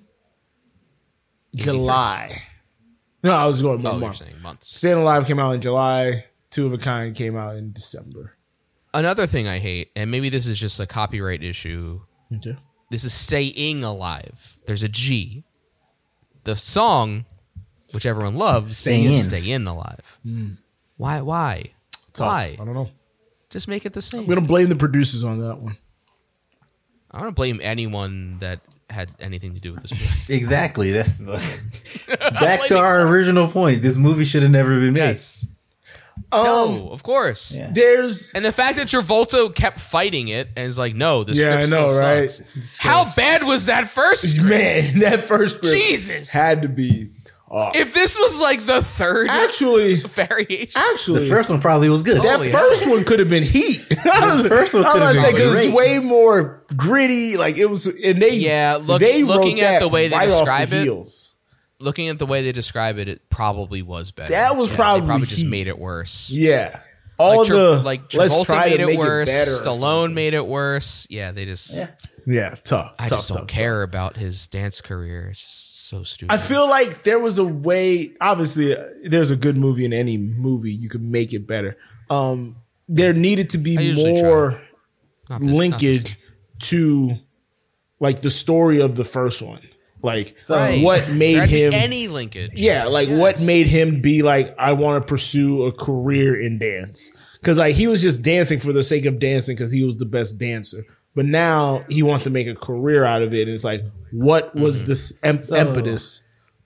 July. No, I was going Oh, one you're month. saying months. Staying Alive came out in July. Two of a Kind came out in December. Another thing I hate, and maybe this is just a copyright issue. Okay. This is Staying Alive. There's a G. The song, which everyone loves, Stay is In. Stay In Alive. Why? Tough. Why? I don't know. Just make it the same. I'm gonna blame the producers on that one. I don't blame anyone that had anything to do with this movie. Exactly. That's back to our original point. This movie should have never been made. No, of course. Yeah. There's And the fact that Travolta kept fighting it and is like, no, the Yeah, script I know, still right? sucks. How bad was that first script? man, that first script Jesus. had to be tough. If this was like the third Actually, variation. The first one probably was good. that Holy first one could have been heat. The first one could have been because it's great. way more gritty. Like it was, and they Yeah, they looking wrote at that the way they right off describe the it, heels. Looking at the way they describe it, it probably was better. That was They probably probably just heat. made it worse. Yeah, all let's Travolta try made to it make worse. it better. or Stallone something. made it worse. Yeah, they just. Yeah. Yeah, tough. I tough, just don't tough, care about his dance career. It's just so stupid. I feel like there was a way. Obviously, there's a good movie in any movie. You could make it better. There needed to I be usually more Not this- not this linkage time. to like the story of the first one. Like Right. what made There had to be him. any linkage. Yeah, like what made him be like, I want to pursue a career in dance. Because like he was just dancing for the sake of dancing because he was the best dancer. But now he wants to make a career out of it. And it's like, what was the impetus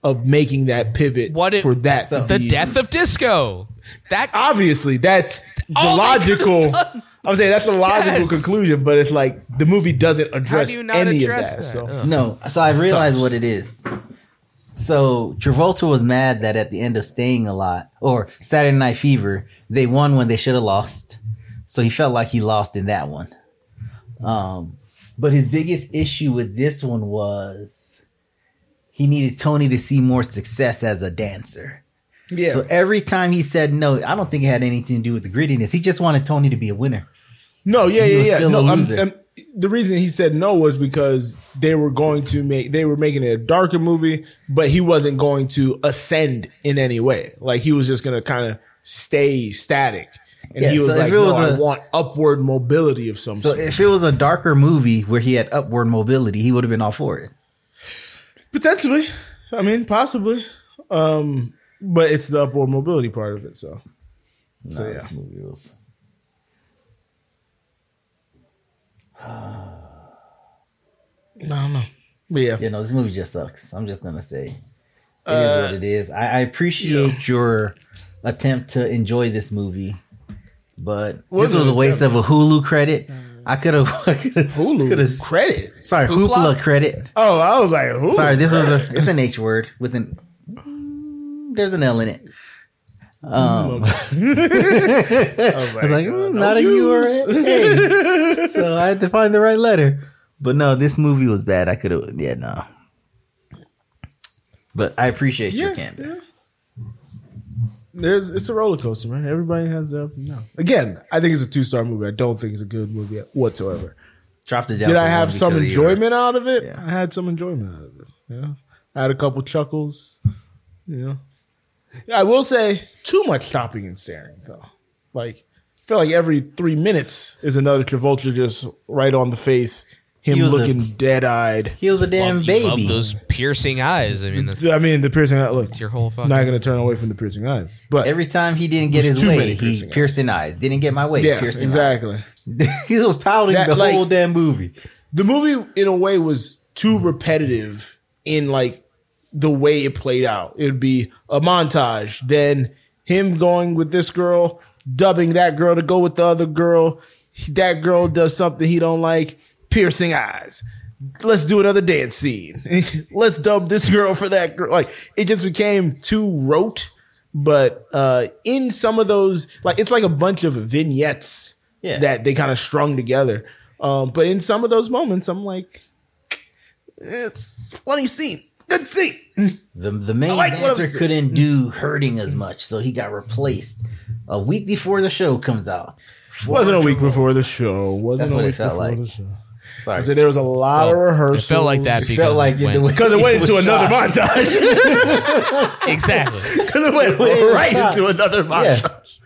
of making that pivot for that to the be death of disco. That obviously that's the logical. I'm saying that's the logical conclusion, but it's like the movie doesn't address any of that. So no, so I realized what it is. So Travolta was mad that at the end of Staying Alive or Saturday Night Fever, they won when they should have lost. So he felt like he lost in that one. But his biggest issue with this one was he needed Tony to see more success as a dancer. Yeah. So every time he said no, I don't think it had anything to do with the grittiness. He just wanted Tony to be a winner. No, yeah. No, the reason he said no was because they were making it a darker movie, but he wasn't going to ascend in any way. Like he was just going to kind of stay static. And he was like, I want upward mobility of some sort. So if it was a darker movie where he had upward mobility, he would have been all for it. Potentially. I mean, possibly. But it's the upward mobility part of it. So yeah. This movie was... No. But yeah. This movie just sucks. I'm just going to say. It is what it is. I appreciate your attempt to enjoy this movie. But this was a waste of a Hulu credit. I could have Hulu credit. Sorry, Hoopla credit. Oh, I was like, Hulu. Sorry, it's an H word with there's an L in it. I was like, not a U or a A. So I had to find the right letter. But no, this movie was bad. I could have, no. But I appreciate your candor. It's a roller coaster, man. Everybody has their up and down. Again, I think it's a 2-star movie. I don't think it's a good movie whatsoever. Dropped it down. Did I have some enjoyment out of it? Yeah. I had some enjoyment out of it. Yeah, I had a couple chuckles. Yeah, I will say too much stopping and staring though. Like, I feel like every 3 minutes is another Travolta just right on the face. Him looking dead-eyed. He was a damn baby. Love those piercing eyes. I mean, the piercing eyes. Look, it's your whole fucking... Not going to turn away from the piercing eyes. But every time he didn't get his way, he piercing eyes. Didn't get my way, piercing exactly. eyes. He was pouting the whole damn movie. The movie, in a way, was too repetitive in like the way it played out. It would be a montage, then him going with this girl, dubbing that girl to go with the other girl. That girl does something he don't like. Piercing eyes. Let's do another dance scene. Let's dub this girl for that girl. Like, it just became too rote. But in some of those, like, it's like a bunch of vignettes that they kind of strung together. But in some of those moments, I'm like, it's a funny scene. Good scene. The main dancer couldn't do hurting as much, so he got replaced a week before the show comes out. Wasn't a week before the show. That's what it felt like. Sorry. So there was a lot of rehearsals. It felt like that because it went into another montage. Exactly. Because it went right into another montage.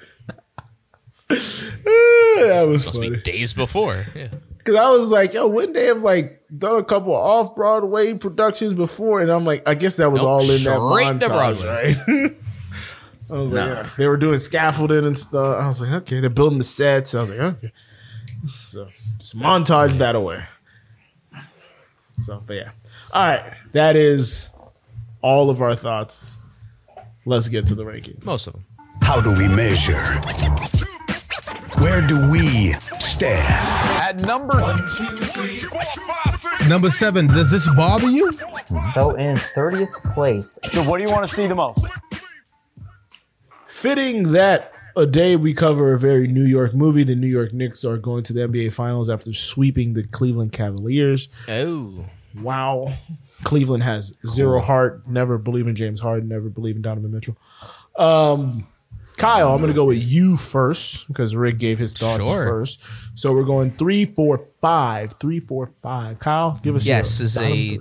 That was Must funny. Be days before. Yeah. Because I was like, wouldn't they have like done a couple of off-Broadway productions before? And I'm like, I guess that was all in that montage, right? I was like, they were doing scaffolding and stuff. I was like, okay, they're building the sets. I was like, okay. So just montage that away. So, but yeah. All right. That is all of our thoughts. Let's get to the rankings. Most of them. How do we measure? Where do we stand? At number 1, 2, 3, 4, 5, 6. Number 7, does this bother you? So in 30th place. So what do you want to see the most? Fitting that a day we cover a very New York movie. The New York Knicks are going to the NBA Finals after sweeping the Cleveland Cavaliers. Oh. Wow. Cleveland has zero heart. Never believe in James Harden. Never believe in Donovan Mitchell. Kyle, I'm going to go with you first because Rick gave his thoughts first. So we're going 3, 4, 5. 3, 4, 5. Kyle, give us your Yes, is a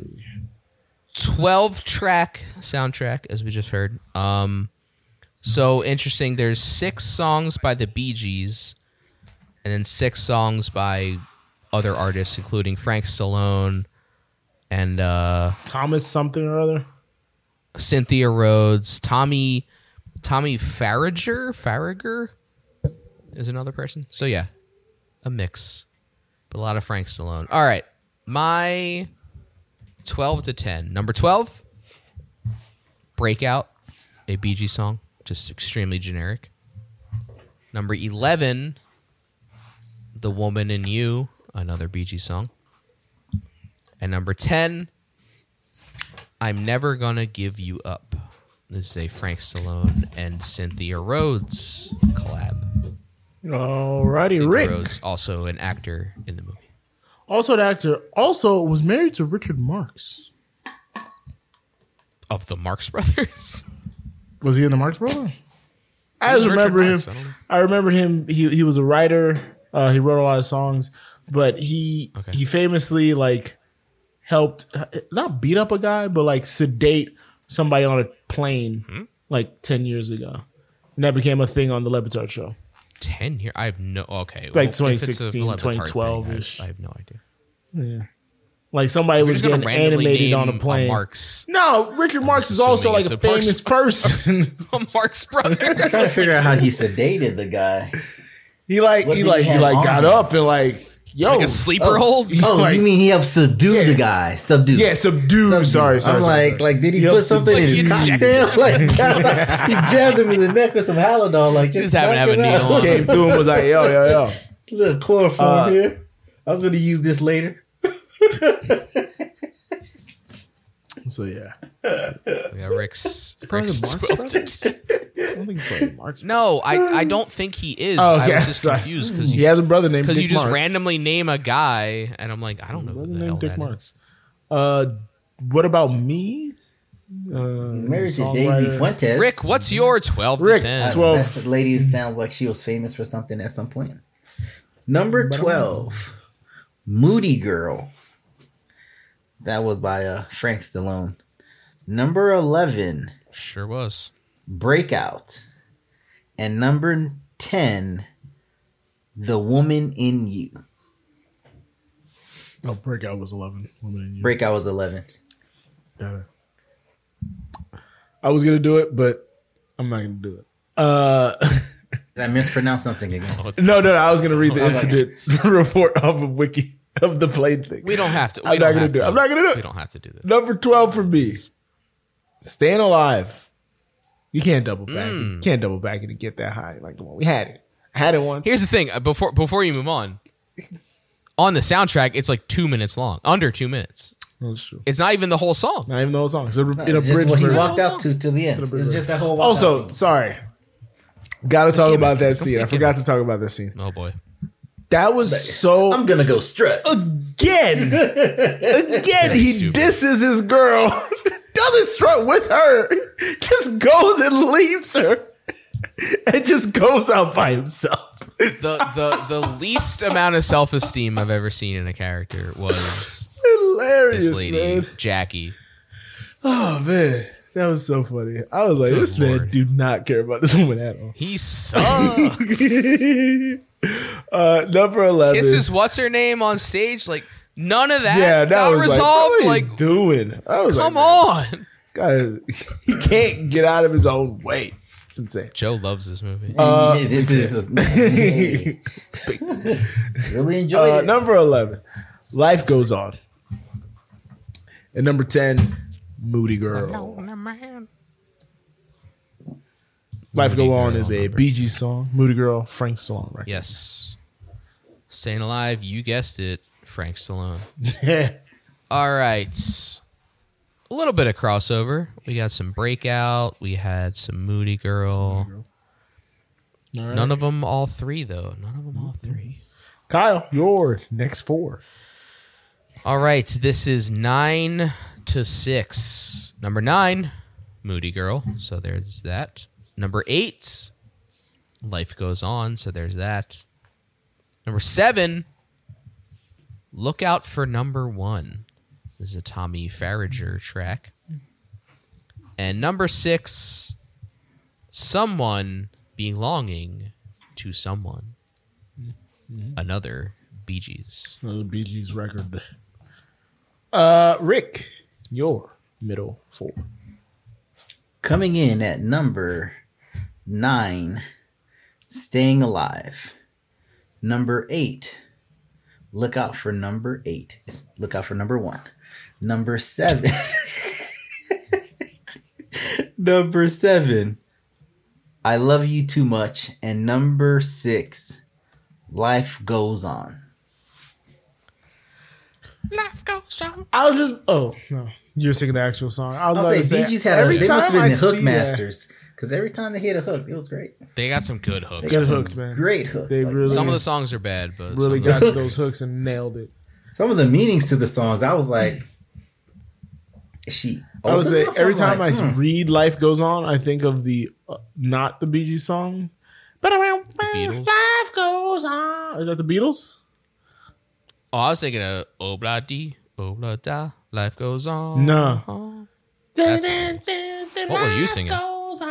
12-track soundtrack, as we just heard. So interesting. There's 6 songs by the Bee Gees, and then 6 songs by other artists, including Frank Stallone and Thomas something or other, Cynthia Rhodes, Tommy Farragher is another person. So yeah, a mix, but a lot of Frank Stallone. All right, my 12 to 10. Number 12. Breakout, a Bee Gees song, just extremely generic. Number 11, The Woman in You, another Bee Gees song. And number 10, I'm Never Gonna Give You Up. This is a Frank Stallone and Cynthia Rhodes collab. Alrighty, Cynthia Rick. Rhodes, also an actor in the movie. Also an actor. Also was married to Richard Marx. Of the Marx Brothers? Was he in the Marx Brothers? I Who's just remember Richard him. Marx? I don't know. I remember him. He was a writer. He wrote a lot of songs, but he famously like helped not beat up a guy, but like sedate somebody on a plane like 10 years ago, and that became a thing on the Le Batard show. 10 years? I have no... Okay. Like if it's a 2016, Le Batard thing, 2012-ish. I have no idea. Yeah, like somebody was You're just getting gonna randomly animated on a name plane. Marx. No, Richard Marx is also like assuming a it's a famous Marx person. A Marx brother. I'm trying to figure out how he sedated the guy. he like What he did like he he have like on got him? up and like yo Like a sleeper hold? Oh, Like- you mean he helped subdue the guy? Subdue. yeah subdue. Sorry, I'm like, did he He put helped something in subdue. his Like, cocktail? Like, he jabbed him in the neck with some Halidol. Like, just Just happen to have a knock him needle out. on. came through and was like yo. Little chloroform here. I was going to use this later. So yeah, Yeah, Rick's probably the Marx 12 to Brothers? 10. I don't think it's like Marx. No, I don't think he is. Oh, okay. I was just Sorry. confused because He has a brother named Dick you just Marx. randomly name a guy, and I'm like, I don't know who Brother the hell named Dick that Marx. What about me? He's married to songwriter. Daisy Fuentes. is. Rick, what's your 12 Rick, to 10? I don't know, 12. That's the lady who sounds like she was famous for something at some point. Number 12, Moody Girl. That was by Frank Stallone. Number 11, Sure was. Breakout. And number 10, The Woman in You. Oh, Breakout was 11. Woman in You. Breakout was 11. Got it. I was gonna do it, but I'm not gonna do it. Did I mispronounce something again? No. I was gonna read the incident report off of Wiki of the plane thing. We don't have to. I'm not gonna do it. I'm not gonna do it. We don't have to do this. Number 12 for me. Staying Alive. You can't double back. You can't double back and get that high. Like, come on, we had it. I had it once. Here's the thing. Before you move on the soundtrack, it's like 2 minutes long. Under 2 minutes. That's true. It's not even the whole song. Not even though it's on. It's in a It's just bridge what he version. walked out to till the end. It was just that whole walk Also, out. sorry. Gotta talk about that Don't scene. I think forgot to talk about that scene. Oh boy. That was so I'm gonna go strut. again. He stupid. disses his girl. Doesn't strut with her. Just goes and leaves her. And just goes out by himself. The least amount of self-esteem I've ever seen in a character was Hilarious, this lady, man. Jackie. Oh man. That was so funny. I was like, Good this man Lord. do not care about this woman at all. He sucks. Number 11. Kisses what's her name on stage? Like none of that, Yeah, that got was resolved. like, what are you doing? I was come like, on. God, he can't get out of his own way. It's insane. Joe loves this movie. This is really enjoyed it. Number 11, Life Goes On. And number 10, Moody Girl. Life Go On is a Bee Gees song. Moody Girl, Frank Stallone record. Yes. Staying Alive, you guessed it, Frank Stallone. Yeah. All right. A little bit of crossover. We got some Breakout. We had some Moody Girl. All right. None of them all three, though. None of them all three. Kyle, your next 4. All right. This is 9 to 6. Number 9, Moody Girl. So there's that. Number 8, Life Goes On. So there's that. Number 7, Look Out for Number 1. This is a Tommy Farrager track. And number 6, Someone Belonging to Someone. Another Bee Gees. Another Bee Gees record. Rick, your middle 4. Coming in at number 9, Staying Alive. Number 8, Look Out for Number 8. Look out for number 1. Number 7. Number 7, I Love You Too Much. And number 6, Life Goes On. Life goes on. I was just no, you're singing the actual song. I was I'll about to say Bee Gees had every they must time have I been the hook see masters. Because every time they hit a hook, it was great. They got some good hooks. Good hooks, man. Great hooks. They Like, really, Some of the songs are bad, but really some got of to those hooks and nailed it. some of the meanings to the songs, I was like, is she I would old say enough? every I'm time like, I read "Life Goes On," I think of the not the Bee Gees song, but Beatles? Life goes on. Is that the Beatles? Oh, I was thinking of Obla Di, Obla Da, Life Goes On. No. That's- What were you singing? What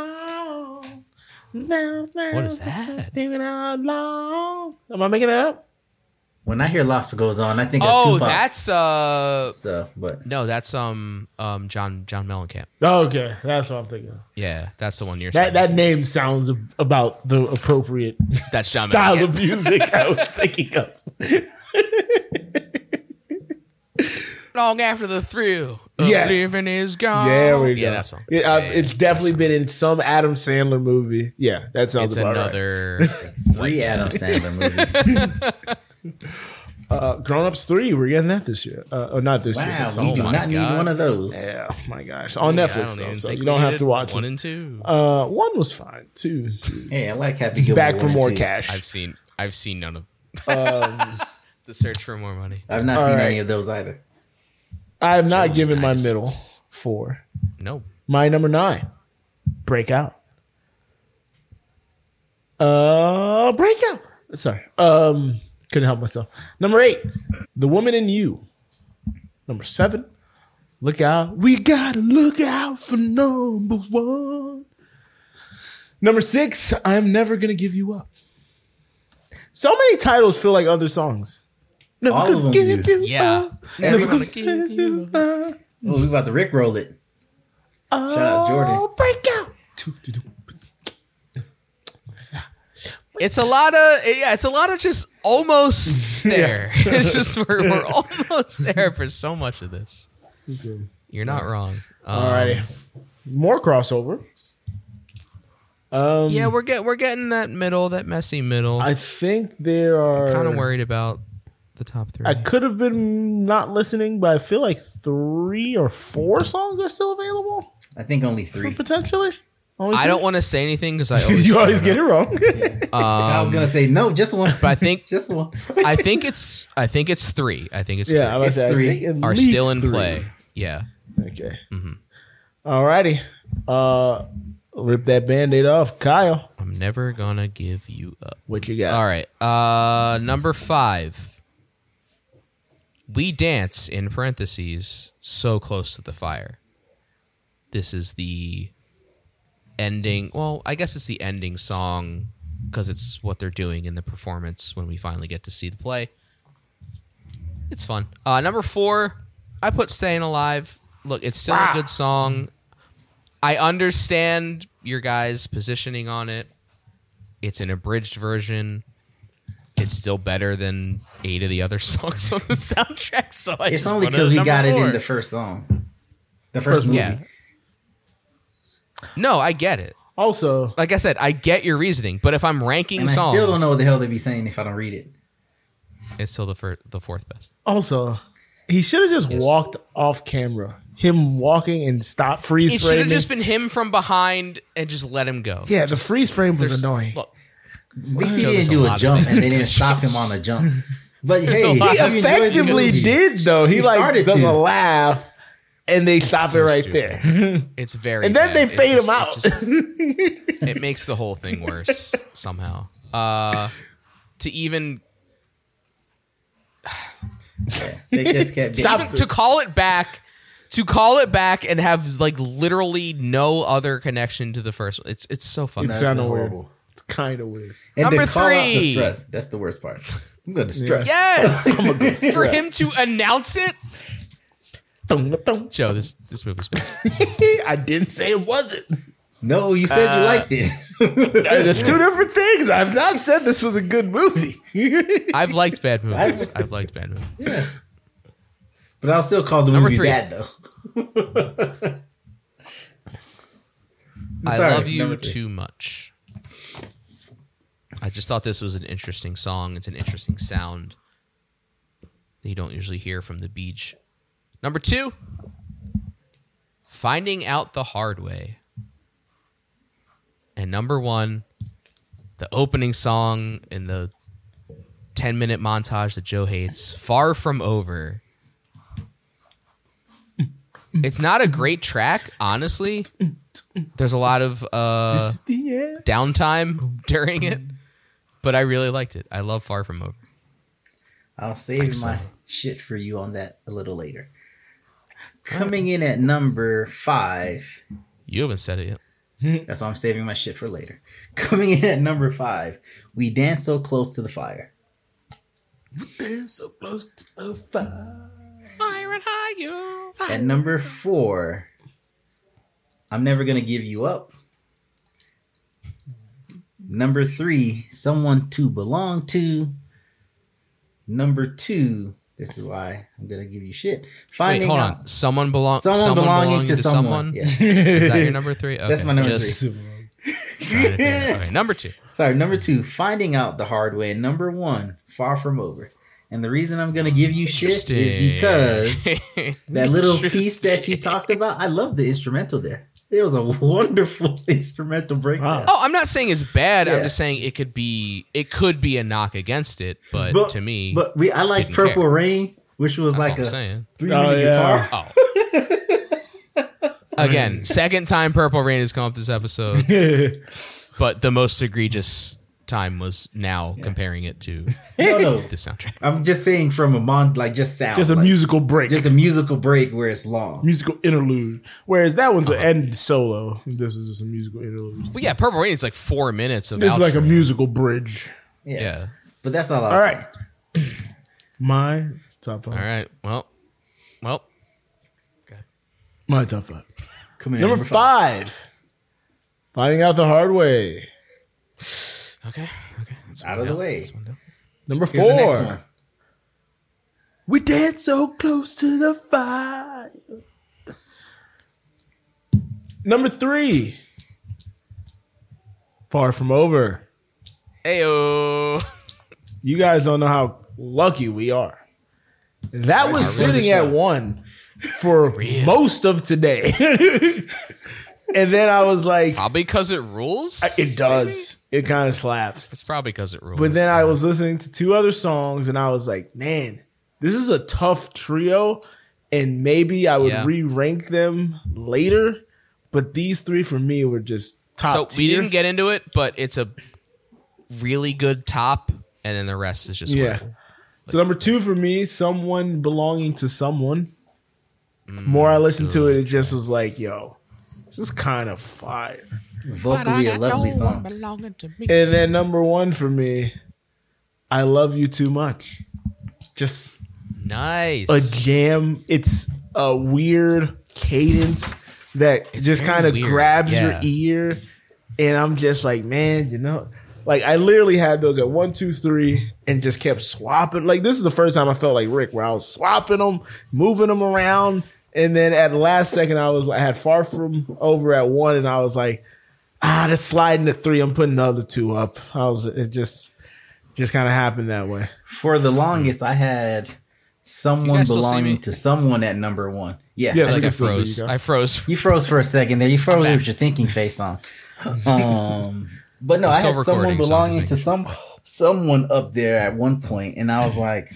What is that? Am I making that up? when I hear Lost Goes On, I think of Oh, Tupac. that's So, but no, that's John Mellencamp. Oh, okay, that's what I'm thinking of. Yeah, that's the one you're That saying. that name sounds about the appropriate That's John style Mellencamp. of music I was thinking of. Long after the thrill of Yes. living is gone. There we go. Yeah, that song. Yeah, it's definitely been in some Adam Sandler movie. Yeah, that sounds It's about another 3 Adam Sandler movies. right. Grown Ups 3, we're getting that this year. Or not this year. Wow, but we do my not need God. one of those. yeah, oh my gosh. On I Netflix, don't though, even so think you we don't have needed to watch 1 it. and 2. 1 was fine. 2. Hey, I like Happy Gilmore. Back for 1 and more 2. cash. I've seen none of The Search for More Money. I've not All seen right. any of those either. I have not Joe's given my dinosaurs. middle 4. No. My number 9, Breakout. Breakout. Sorry. Couldn't help myself. Number 8, The Woman in You. Number 7, Look Out. We gotta look out for number 1. Number 6, I'm Never Gonna Give You Up. So many titles feel like other songs. Never All of gonna them give do. you Yeah. up. Never gonna give you up. Oh, we about to Rickroll it. Shout out Jordan. Oh, Breakout. It's a lot of just almost there. It's just we're almost there for so much of this. You're not wrong. Alrighty. More crossover. Yeah, we're getting that middle, that messy middle. I think there are. Kind of worried about the top 3. I could have been not listening, but I feel like 3 or 4 songs are still available I think only 3. potentially. Only I 3? don't want to say anything because I always You always get it wrong. I was gonna say no, just one. But I think just one. I think it's 3. I think it's yeah, I'm about to It's say, I 3. think at are least still in 3. play. Yeah. Okay. Alrighty. Rip that Band-Aid off, Kyle. I'm never gonna give you up. What you got? All right. Number 5. We Dance in parentheses, So Close to the Fire. This is the ending. Well, I guess it's the ending song because it's what they're doing in the performance when we finally get to see the play. It's fun. Number 4, I put Staying Alive. Look, it's still a good song. I understand your guys' positioning on it. It's an abridged version. It's still better than 8 of the other songs on the soundtrack. So It's only because we got it in the first song, the first movie. Yeah. No, I get it. Also, Like I said, I get your reasoning. But if I'm ranking And I songs, still don't know what the hell they be saying if I don't read it. it's still the 4th best. he should have just walked off camera. Him walking and stop freeze It should framing. have just been him from behind and just let him go. Yeah, the freeze frame was There's- annoying. Look, At least he Joe, there's didn't do a a lot of jump things and they you didn't could stop him change. on a jump. But hey, a lot he of- enjoyed the effectively movie. did though. He like started does to. a laugh and they stop so it right stupid. there. it's very And then bad. they It fade just- him out. It makes the whole thing worse somehow. To even They just kept even to call it back and have like literally no other connection to the first one. It's so fucking. It's That's kind of weird. horrible. It's kind of weird. And Number to call out the 3. strut. That's the worst part. I'm gonna strut. Yes, for him to announce it. Dum, dum, dum. Joe, this movie's bad. I didn't say it wasn't. No, you said you liked it. There's 2 different things. I've not said this was a good movie. I've liked bad movies. I've liked bad movies. Yeah. But I'll still call the Number movie 3. bad though. I Sorry, Love You number 3. Too Much. I just thought this was an interesting song. It's an interesting sound that you don't usually hear from the beach. Number 2, Finding Out the Hard Way. And number 1, the opening song in the 10-minute montage that Joe hates, Far From Over. It's not a great track, honestly. There's a lot of downtime during it, but I really liked it. I love Far From Over. I'll save my shit for you on that a little later. Coming in at number 5. You haven't said it yet. That's why I'm saving my shit for later. Coming in at number 5. We Dance So Close to the Fire. We dance so close to the fire. Fire and higher. At number 4. I'm Never Gonna Give You Up. Number 3. Someone to Belong To. Number 2. This is why I'm gonna give you shit. Wait, hold on. Someone belonging to someone. Yeah. Is that your number 3? Okay. That's my number 3. Okay, number 2. Sorry, number 2, Finding Out the Hard Way. And number 1, Far From Over. And the reason I'm gonna give you shit is because that little piece that you talked about, I love the instrumental there. It was a wonderful instrumental breakdown. Oh, I'm not saying it's bad. Yeah. I'm just saying it could be a knock against it, but to me, I like didn't Purple care. Rain, which was That's like all I'm a saying. 3-minute guitar. Oh. Again, second time Purple Rain has come up this episode, but the most egregious time was now comparing it to No. the soundtrack. I'm just saying from just sound. Just a like, musical break. Just a musical break where it's long. musical interlude. Whereas that one's an end solo. This is just a musical interlude. Well, yeah, Purple Rain is like 4 minutes of This is like a outro. musical bridge. Yeah. But that's all I was All right. saying. My top 5. All right. Well. My top 5. Coming in Number 5. Finding Out the Hard Way. Okay. That's Out one of the down. way. That's one down. Number Here's the next 4. one. We dance so close to the fire. Number 3. Far From Over. Ayo. You guys don't know how lucky we are. That was sitting at 1 for most of today. And then I was like, Probably because it rules. it does. It kind of slaps. It's probably because it rules. But then I was listening to 2 other songs and I was like, man, this is a tough trio. And maybe I would re-rank them later. But these 3 for me were just top tier. We didn't get into it, but it's a really good top, and then the rest is just whatever. So number 2 for me, Someone Belonging to Someone. More I listened to it, it just was like, yo, this is kind of fire. Vocally a lovely song. And then number 1 for me, I Love You Too Much. Just Nice. a jam. It's a weird cadence that just very kind of weird. grabs your Yeah. ear. And I'm just like, man, like I literally had those at 1, 2, 3 and just kept swapping. Like this is the first time I felt like Rick, where I was swapping them, moving them around. And then at the last second, I had Far From Over at 1 and I was like, that's sliding to 3. I'm putting the other 2 up. It just kind of happened that way. For the longest, I had Someone guys still see Belonging me? to Someone at number 1. Yeah. Yes. I think I can still see froze. you, Kyle. I froze. You froze for a second there. You froze with your thinking face on. But no, I still had Someone recording, so I'm Belonging just to someone up there at one point, and I was like,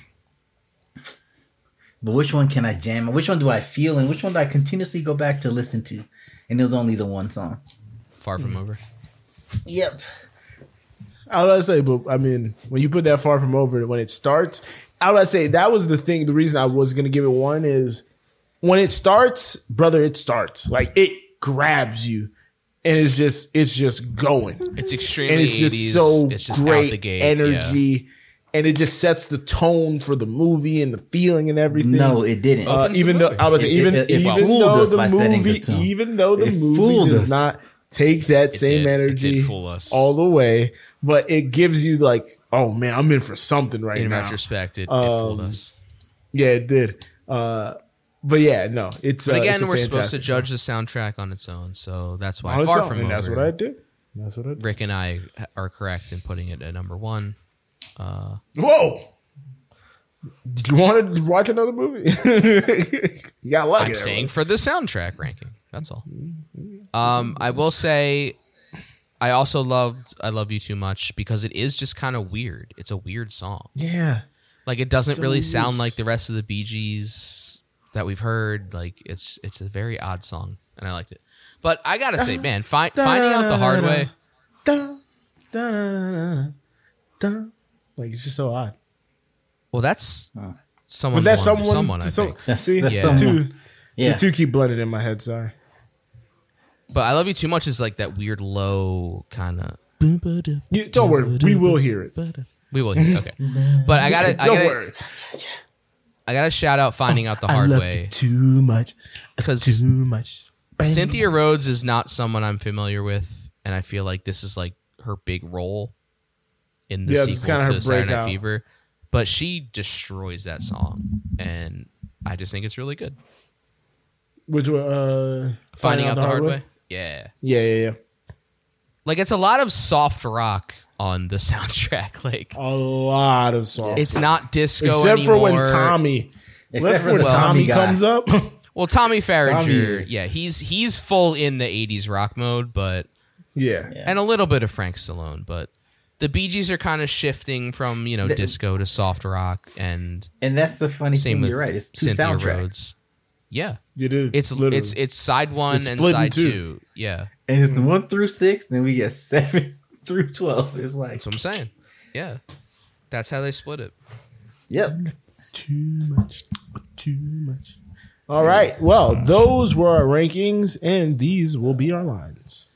but which one can I jam? Which one do I feel? And which one do I continuously go back to listen to? And it was only the one song. Far From Over. Yep. I was say, but I mean, when you put that Far From Over, when it starts, I was say that was the thing. The reason I was going to give it 1 is when it starts, brother, it starts like it grabs you, and it's just going, It's extremely and it's 80s. just so It's just out great the gate. energy, Yeah. and it just sets the tone for the movie and the feeling and everything. No, it didn't. Opens Even the though movie. I was It even fooled though us the by setting the movie, tone. even though the It movie fooled does us. not take that same did. It energy did fool us. all the way, but it gives you like, oh man, I'm in for something right In now. retrospect, it fooled us. Yeah, it did. But yeah, no, it's. But again, it's a we're supposed to fantastic judge the soundtrack on its own, so that's why song. On its Far own, From and Over. that's what I did. That's what I did. Rick and I are correct in putting it at number 1. Whoa! Did you want to watch another movie? You got lucky. I'm saying for the soundtrack ranking. That's all. I will say, I also loved "I Love You Too Much" because it is just kind of weird. It's a weird song. Yeah. Like it doesn't So really weird. sound like the rest of the Bee Gees that we've heard. Like it's a very odd song, and I liked it. But I gotta say, man, finding out the hard way. Dun, dun, dun, dun, dun. Like it's just so odd. Well, that's someone. But that's belonging to someone. I think. See, that's the someone. two, Yeah. the two keep blended in my head. Sorry. But "I Love You Too Much" is like that weird low kind of. Don't worry, we will hear it. We will hear. Okay, but I Don't worry. gotta shout out "Finding Out the Hard I love Way" you too much. because Too much. Cynthia Rhodes is not someone I'm familiar with, and I feel like this is like her big role in the Yeah, this is sequel kinda her to Saturday Night breakout. Fever. But she destroys that song, and I just think it's really good. Which Finding Out the Hard Way. Yeah. Yeah. Like it's a lot of soft rock on the soundtrack. Like A lot of songs. it's not disco Except anymore. for when Tommy. Except Except for for the when Tommy Tommy guy. comes up. Well, Tommy Farrager, Tommy is- yeah, he's full in the 80s rock mode, but Yeah. and a little bit of Frank Stallone, but the Bee Gees are kind of shifting from, disco to soft rock, and And that's the funny same thing. with You're right. It's two Cynthia soundtracks. Rhodes. Yeah. It is. It's literally. it's side 1 It's and split in side two. 2. Yeah. And it's 1 through 6, then we get 7 through 12. It's like, That's what I'm saying. Yeah. That's how they split it. yep. too much. Too much. All right. Well, those were our rankings, and these will be our lines.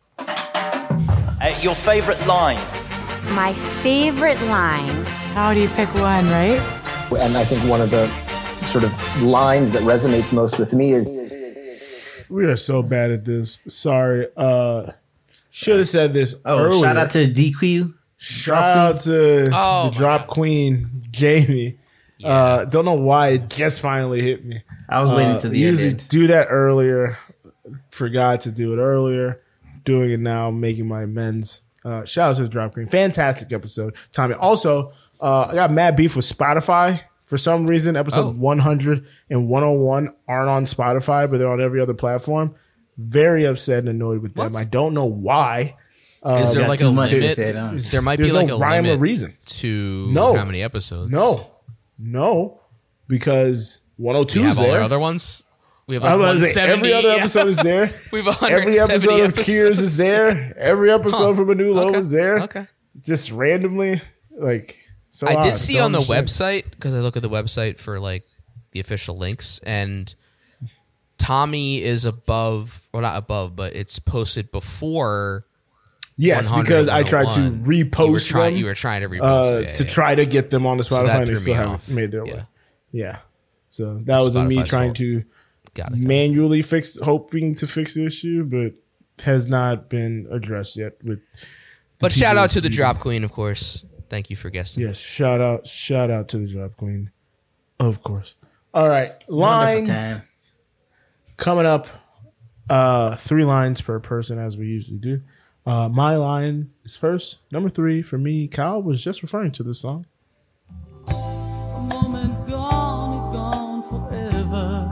Your favorite line. My favorite line. How do you pick one, right? And I think one of the sort of lines that resonates most with me is, We are so bad at this. Sorry. Should have said this earlier. Shout out to DQ. Shout out to Oh, the drop queen, Jamie. Don't know why it just finally hit me. I was waiting to the end. Usually do that earlier. Forgot to do it earlier. Doing it now, making my amends. Shout out to the drop queen. Fantastic episode, Tommy. Also, I got mad beef with Spotify. For some reason, episode 100 and 101 aren't on Spotify, but they're on every other platform. Very upset and annoyed with them. What? I don't know why. Is there got like a too much to limit? say, don't I? There might There's be like no a rhyme or limit reason. to No. how many episodes. No, because 102 We is have all there. our other ones. We have I like was about to say, 170. every other Yeah. episode is there. We have Every 170 episode of episodes. Cheers is there. Every episode from A New Low Okay. is there. Okay. Just randomly, like so. I did odd. see Don't on the understand. website, because I look at the website for like the official links, and Tommy is above, or not above, but it's posted before. Yes, 100 because and I tried to 101. repost them. You were trying to repost it, to try to get them on the So Spotify, that and they threw still me haven't off. made their Yeah. way. Yeah, so that was me Spotify's trying fault. to Got it. manually hoping to fix the issue, but has not been addressed yet. With But people shout out in to the Sweden. Drop Queen, of course. Thank you for guesting. Yes, shout out to the drop queen, of course. All right, Wonderful lines time. coming up. 3 lines per person, as we usually do. My line is first. Number 3 for me. Kyle was just referring to this song. A moment gone is gone forever.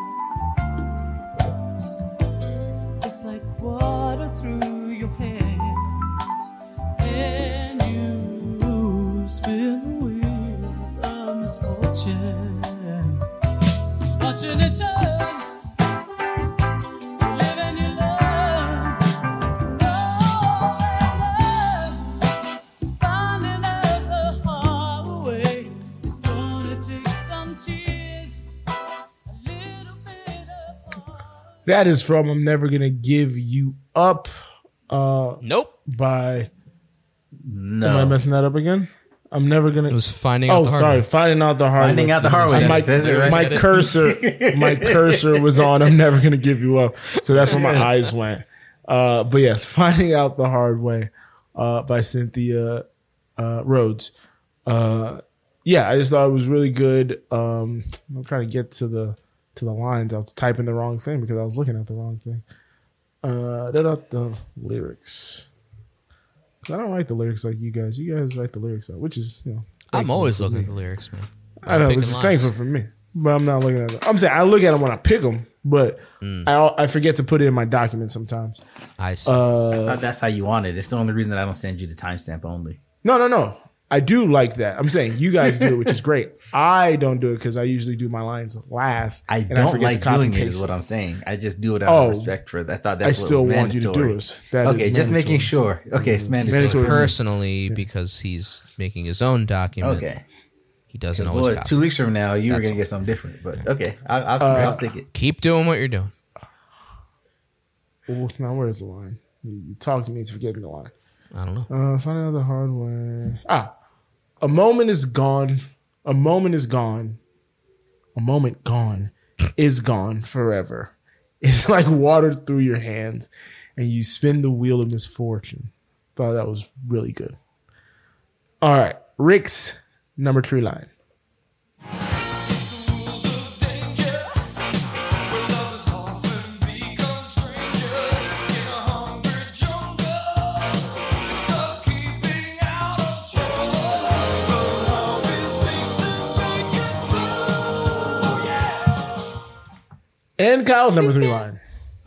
It's like water through your hands, and you spin the wheel of misfortune, watching it turn. You live and you learn. Finding out the hard way. It's gonna take some tears, a little bit of heart. That is from "I'm Never Gonna Give You Up" Nope. by. No. Am I messing that up again? I'm never gonna. It was Finding Out Oh, the Hard sorry. Way. Finding Out the hard. Finding way. out the hard way. My, It says it right. my cursor, my cursor was on. I'm never gonna give you up. So that's where my eyes went. But yes, "Finding Out the Hard Way" by Cynthia Rhodes. Yeah, I just thought it was really good. I'm trying to get to the to the lines. I was typing the wrong thing because I was looking at the wrong thing. The lyrics. I don't like the lyrics like you guys. You guys like the lyrics, which is, you know. I'm always looking at the lyrics, man. I know, which is thankful for me. But I'm not looking at them. I'm saying I look at them when I pick them, but I forget to put it in my document sometimes. I see. I thought that's how you want it. It's the only reason that I don't send you the timestamp only. No. I do like that. I'm saying you guys do it, which is great. I don't do it because I usually do my lines last. I and don't forget like to copy doing and it paste is what I'm saying. I just do it out of respect for it. I thought that's I what still was want you to do mandatory. it. That Okay, is just mandatory. making sure. Okay, it's mandatory. Mandatory. Personally, because he's making his own document. Okay. He doesn't always Boy, copy. 2 weeks from now, you were That's going to get something different. But okay, I'll stick it. Keep doing what you're doing. Well, now where's the line? You talk to me to forgetting the line. I don't know. Find out the hard way. A moment is gone. A moment is gone. A moment gone is gone forever. It's like water through your hands, and you spin the wheel of misfortune. Thought that was really good. All right, Rick's number 3 line. And Kyle's number 3 line.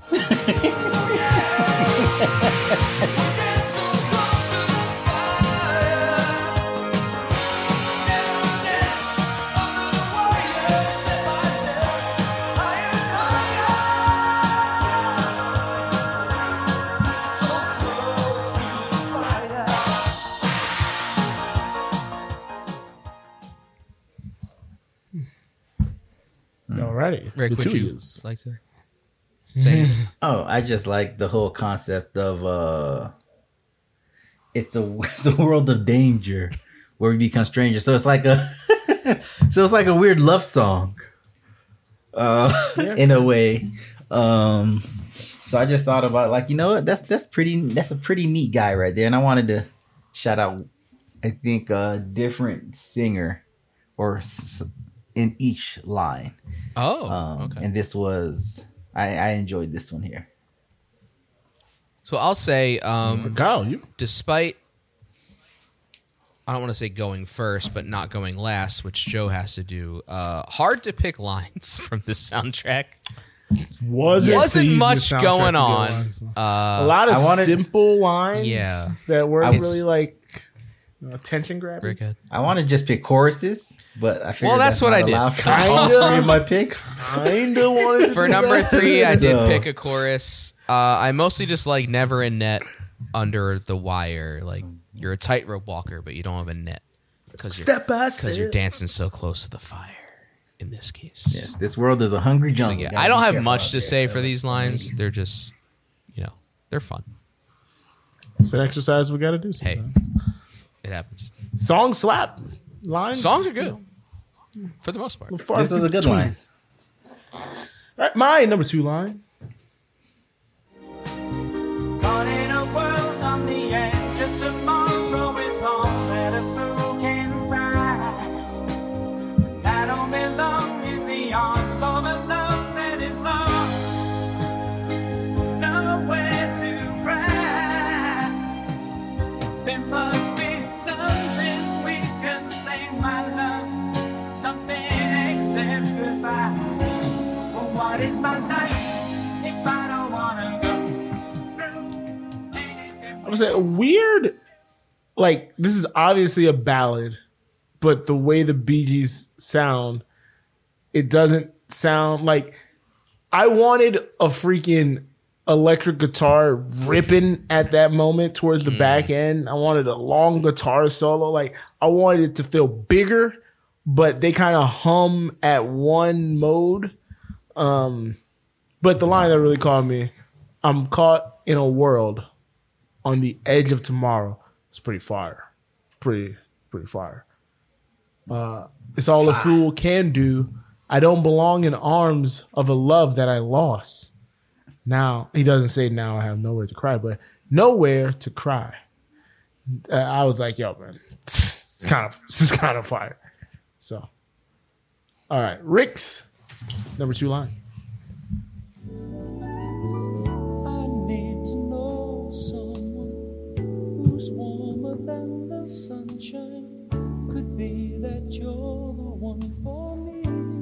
Alrighty. Rick, The would two you is. like to say anything? Oh, I just like the whole concept of it's a world of danger where we become strangers. So it's like a weird love song. In a way. So I just thought about, like, you know what? That's a pretty neat guy right there. And I wanted to shout out, I think, a different singer or in each line. Okay. And this was I enjoyed this one here. So I'll say, Kyle, you. despite, I don't want to say going first, but not going last, which Joe has to do. Hard to pick lines from this soundtrack. Wasn't much going on. A lot of simple lines that weren't really like attention grabbing. Rickhead. I want to just pick choruses, but I figured Well, that's what I did. All three of my picks. Kinda wanted For number 3, I did pick a chorus. I mostly just like never a net under the wire. Like, you're a tightrope walker, but you don't have a net because you're dancing so close to the fire. In this case, yes, this world is a hungry jungle. So, yeah, I don't have much to say for these lines. They're just, they're fun. It's an exercise we got to do sometimes. It happens. Songs slap. Lines. Songs are good for the most part. This was a good line. All right, my number 2 line. Caught in a world on the edge of tomorrow is all that a fool can ride. I don't belong in the arms of a love that is lost. Nowhere to cry. There must be something we can say, my love. Something except goodbye. Well, what is my life if I don't wanna go? I was saying weird. Like, this is obviously a ballad, but the way the Bee Gees sound, it doesn't sound like. I wanted a freaking electric guitar ripping at that moment towards the back end. I wanted a long guitar solo. Like, I wanted it to feel bigger, but they kind of hum at one mode. But the line that really caught me, I'm caught in a world on the edge of tomorrow. It's pretty fire. It's pretty fire. It's all a fool can do. I don't belong in arms of a love that I lost. Now, he doesn't say now I have nowhere to cry, but nowhere to cry. I was like, yo, man, it's kind of fire. So, all right, Rick's Number 2 line. I need to know someone who's warmer than the sunshine. Could be that you're the one for me.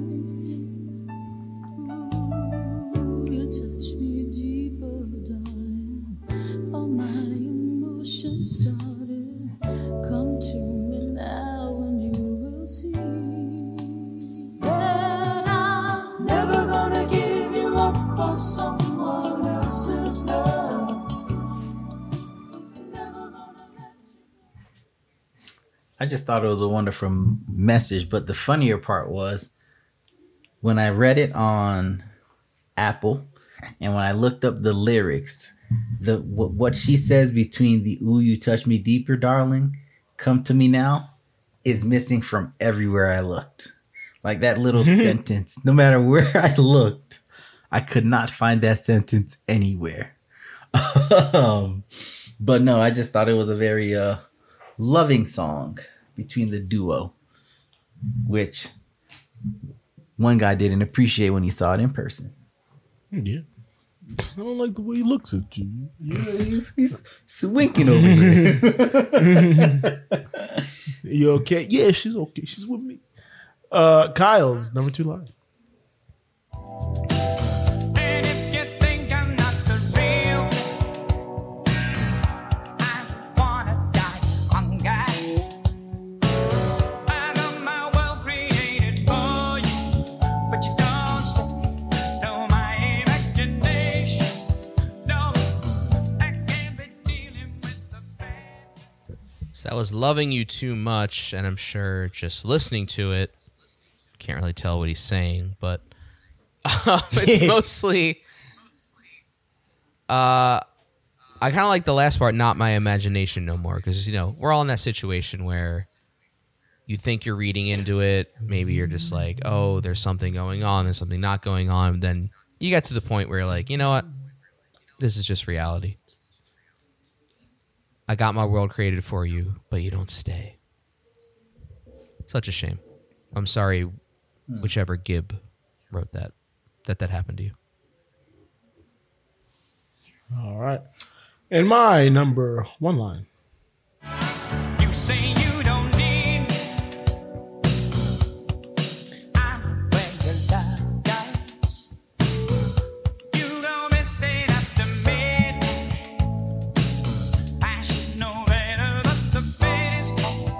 Ooh, you touch me deeper, darling. All my emotions started. Come to me now and you will see that I'm never gonna give you up for someone else's love. I just thought it was a wonderful message, but the funnier part was when I read it on Apple and when I looked up the lyrics, what she says between the "Ooh, you touch me deeper, darling, come to me now" is missing from everywhere I looked. Like that little sentence, no matter where I looked, I could not find that sentence anywhere. But no, I just thought it was a very loving song between the duo, which one guy didn't appreciate when he saw it in person. Yeah. I don't like the way he looks at you. Yeah, he's swinking over here. You okay? Yeah, she's okay. She's with me. Kyle's number 2 line. And if you think I'm not the real, I wanna die hunger. I got my world created for you, but you don't stay. No, my imagination. No, I can't be dealing with the bad. So that was Loving You Too Much, and I'm sure just listening to it, can't really tell what he's saying, but it's mostly I kind of like the last part, not my imagination no more, because we're all in that situation where you think you're reading into it, maybe you're just like, oh, there's something going on, there's something not going on, and then you get to the point where you're like, you know what, this is just reality. I got my world created for you, but you don't stay. Such a shame. I'm sorry, whichever Gibb wrote that happened to you. All right. And my number 1 line. You say you don't need me. I'm where your love goes. You go missing after midnight. I should know better, but the bed is cold.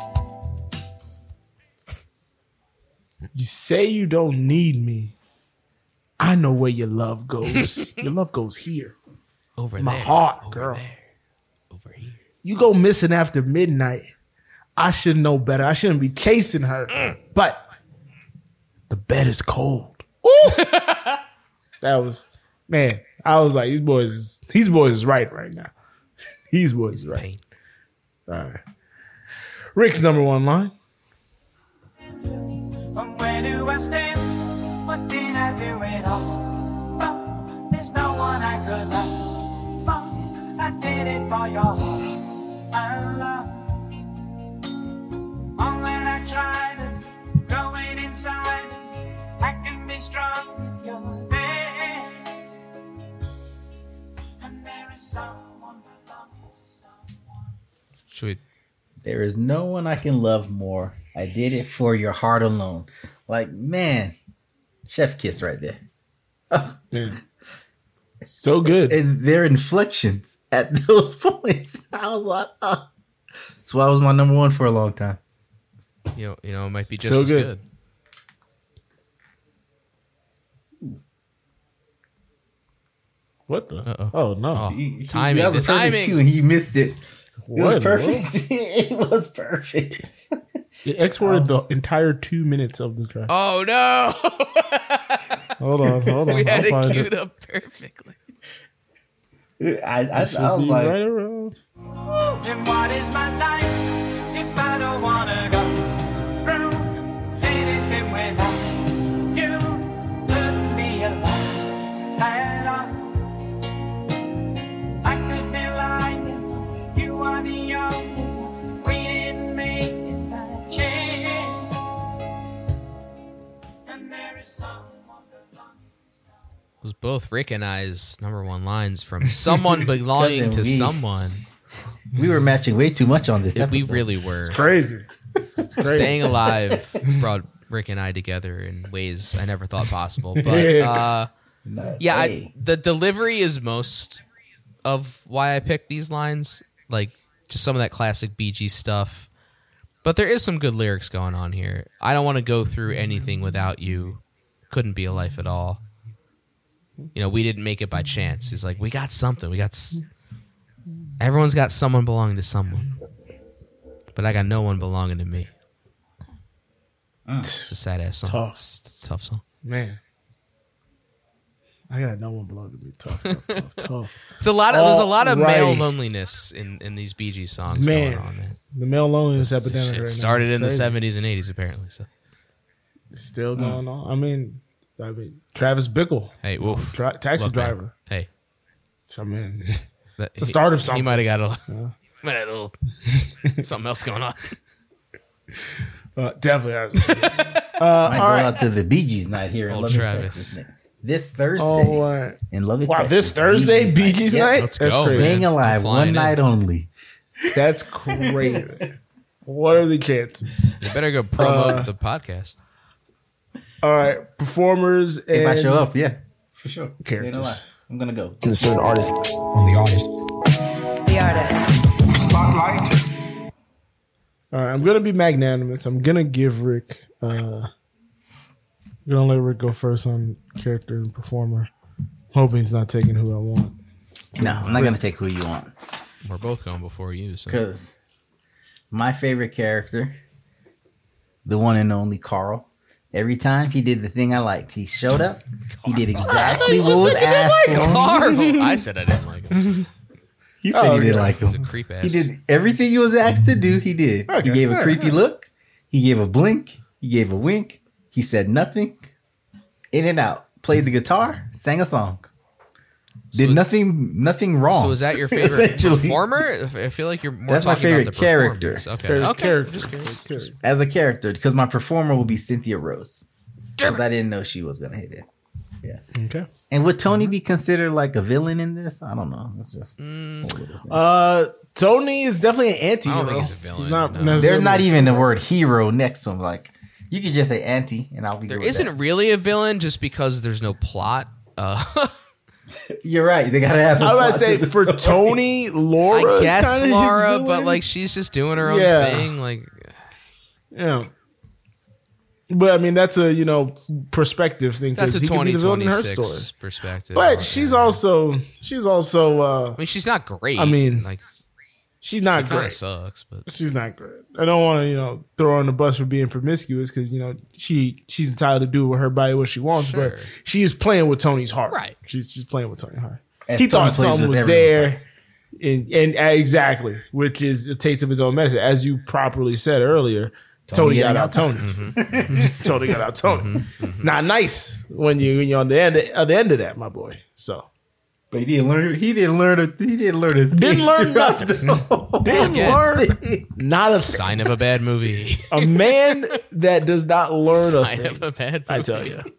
You say you don't need me. I know where your love goes. Your love goes here. Over my there, heart, over girl. there, over here. You go missing after midnight. I should know better. I shouldn't be chasing her. But the bed is cold. Ooh! That was, man, I was like, these boys is right now. These boys is right. Pain. All right. Rick's number 1 line. Where do I stand? What did I do at all? Oh, there's no one I could love. Oh, I did it for your heart. I love. All that I tried to growing inside. I can be strong if you're there. And there is someone belonging to someone. Should we? There is no one I can love more. I did it for your heart alone. Like, man, chef kiss right there. Oh, man. So good. And their inflections at those points. I was like, oh. That's why it was my number 1 for a long time. You know, it might be just so as good. What the? Uh-oh. Oh, no. Oh, He timing. that was The a perfect timing. cue and he missed it. It What? was perfect. It was perfect. It exported the entire 2 minutes of the track. Oh, no. Hold on. We had I'll it find queued up perfectly. I Should was be like, right around. And what is my life if I don't wanna go through anything without you? Couldn't be alive at all. I could be lying. You are the only one. We didn't make it that chance. And there is someone. both Rick and I's number one lines from someone belonging to Cousin, someone. We were matching way too much on this We episode. really were. Crazy. Staying Alive brought Rick and I together in ways I never thought possible. But the delivery is most of why I picked these lines. Like just some of that classic Bee Gees stuff. But there is some good lyrics going on here. I don't want to go through anything without you. Couldn't be a life at all. You know, we didn't make it by chance. He's like, we got something. Everyone's got someone belonging to someone. But I got no one belonging to me. It's a sad ass song. Tough. It's a tough song. Man. I got no one belong to me. Tough. There's a lot of male Alrighty. loneliness in these Bee Gees songs Man, going on. Man. the male loneliness epidemic. It right now. started It's in the crazy. 70s and 80s, apparently. So, It's still going on. I mean, Travis Bickle. hey, woof. Taxi Look, man. driver. Hey, So, man, that- it's the start of something. He might have got a little something else going on. Definitely. Might go out to the Bee Gees night here in Old Lubbock, Travis. Texas. This Thursday Oh, in Lubbock, wow, Texas. this Thursday, Bee Gees Yep. night? Let's That's go, crazy. man. Staying I'm alive, flying one in. night only. That's crazy. What are the chances? You better go promote the podcast. All right, performers and If I show up, yeah, for sure. Characters. Staying alive. I'm gonna go. To a certain artist. On the artist. The artist. Spotlight. All right, I'm gonna be magnanimous. I'm gonna give Rick. I'm gonna let Rick go first on character and performer. Hoping he's not taking who I want. No, I'm not gonna take who you want We're both going before you. So. because my favorite character, the one and only Carl. Every time he did the thing I liked, he showed up. He did exactly what was asked for him. Carl. I said I didn't like him. He said he didn't like He's a him. creep ass. He did everything he was asked to do. He did. Okay, He gave a all creepy look. He gave a blink. He gave a wink. He said nothing. In and out. Played the guitar. Sang a song. Did So- nothing wrong. So is that your favorite essentially. performer? I feel like you're more That's my talking favorite about the character. performance. Okay. Favorite Okay. character. Just curious. Character. As a character, because my performer will be Cynthia Rose. Because I didn't know she was gonna hit it. Yeah. Okay. And would Tony be considered like a villain in this? I don't know. It's just Tony is definitely an anti-hero. I don't think he's a villain, not no. necessarily- there's not even the word hero next to him. Like you could just say anti, and I'll be. There good with isn't really a villain just because there's no plot. that. You're right. They gotta have. I was about to say for Tony. Tony, Laura. I guess is kinda Laura, his but villain. like she's just doing her own Yeah. thing. Like Yeah. But I mean, that's a perspective thing. that's 'cause a he could be the villain in her story. 2026 perspective. But Okay. she's also I mean, she's not great. I mean, like she's not kind of great. sucks, but She's not great. I don't want to throw her on the bus for being promiscuous because she's entitled to do with her body what she wants. Sure. But she's playing with Tony's heart. Right. She's playing with Tony's heart. As He Tony thought plays something with was everyone's there. And exactly, which is a taste of his own medicine, as you properly said earlier. Tony got out Tony. Tony got out Tony. Not nice when you're on the end of that, my boy. So But he didn't learn. He didn't learn a thing. didn't learn nothing. Didn't Again. learn not a thing. sign of a bad movie. A man that does not learn a Sign thing. of a bad movie. I tell you,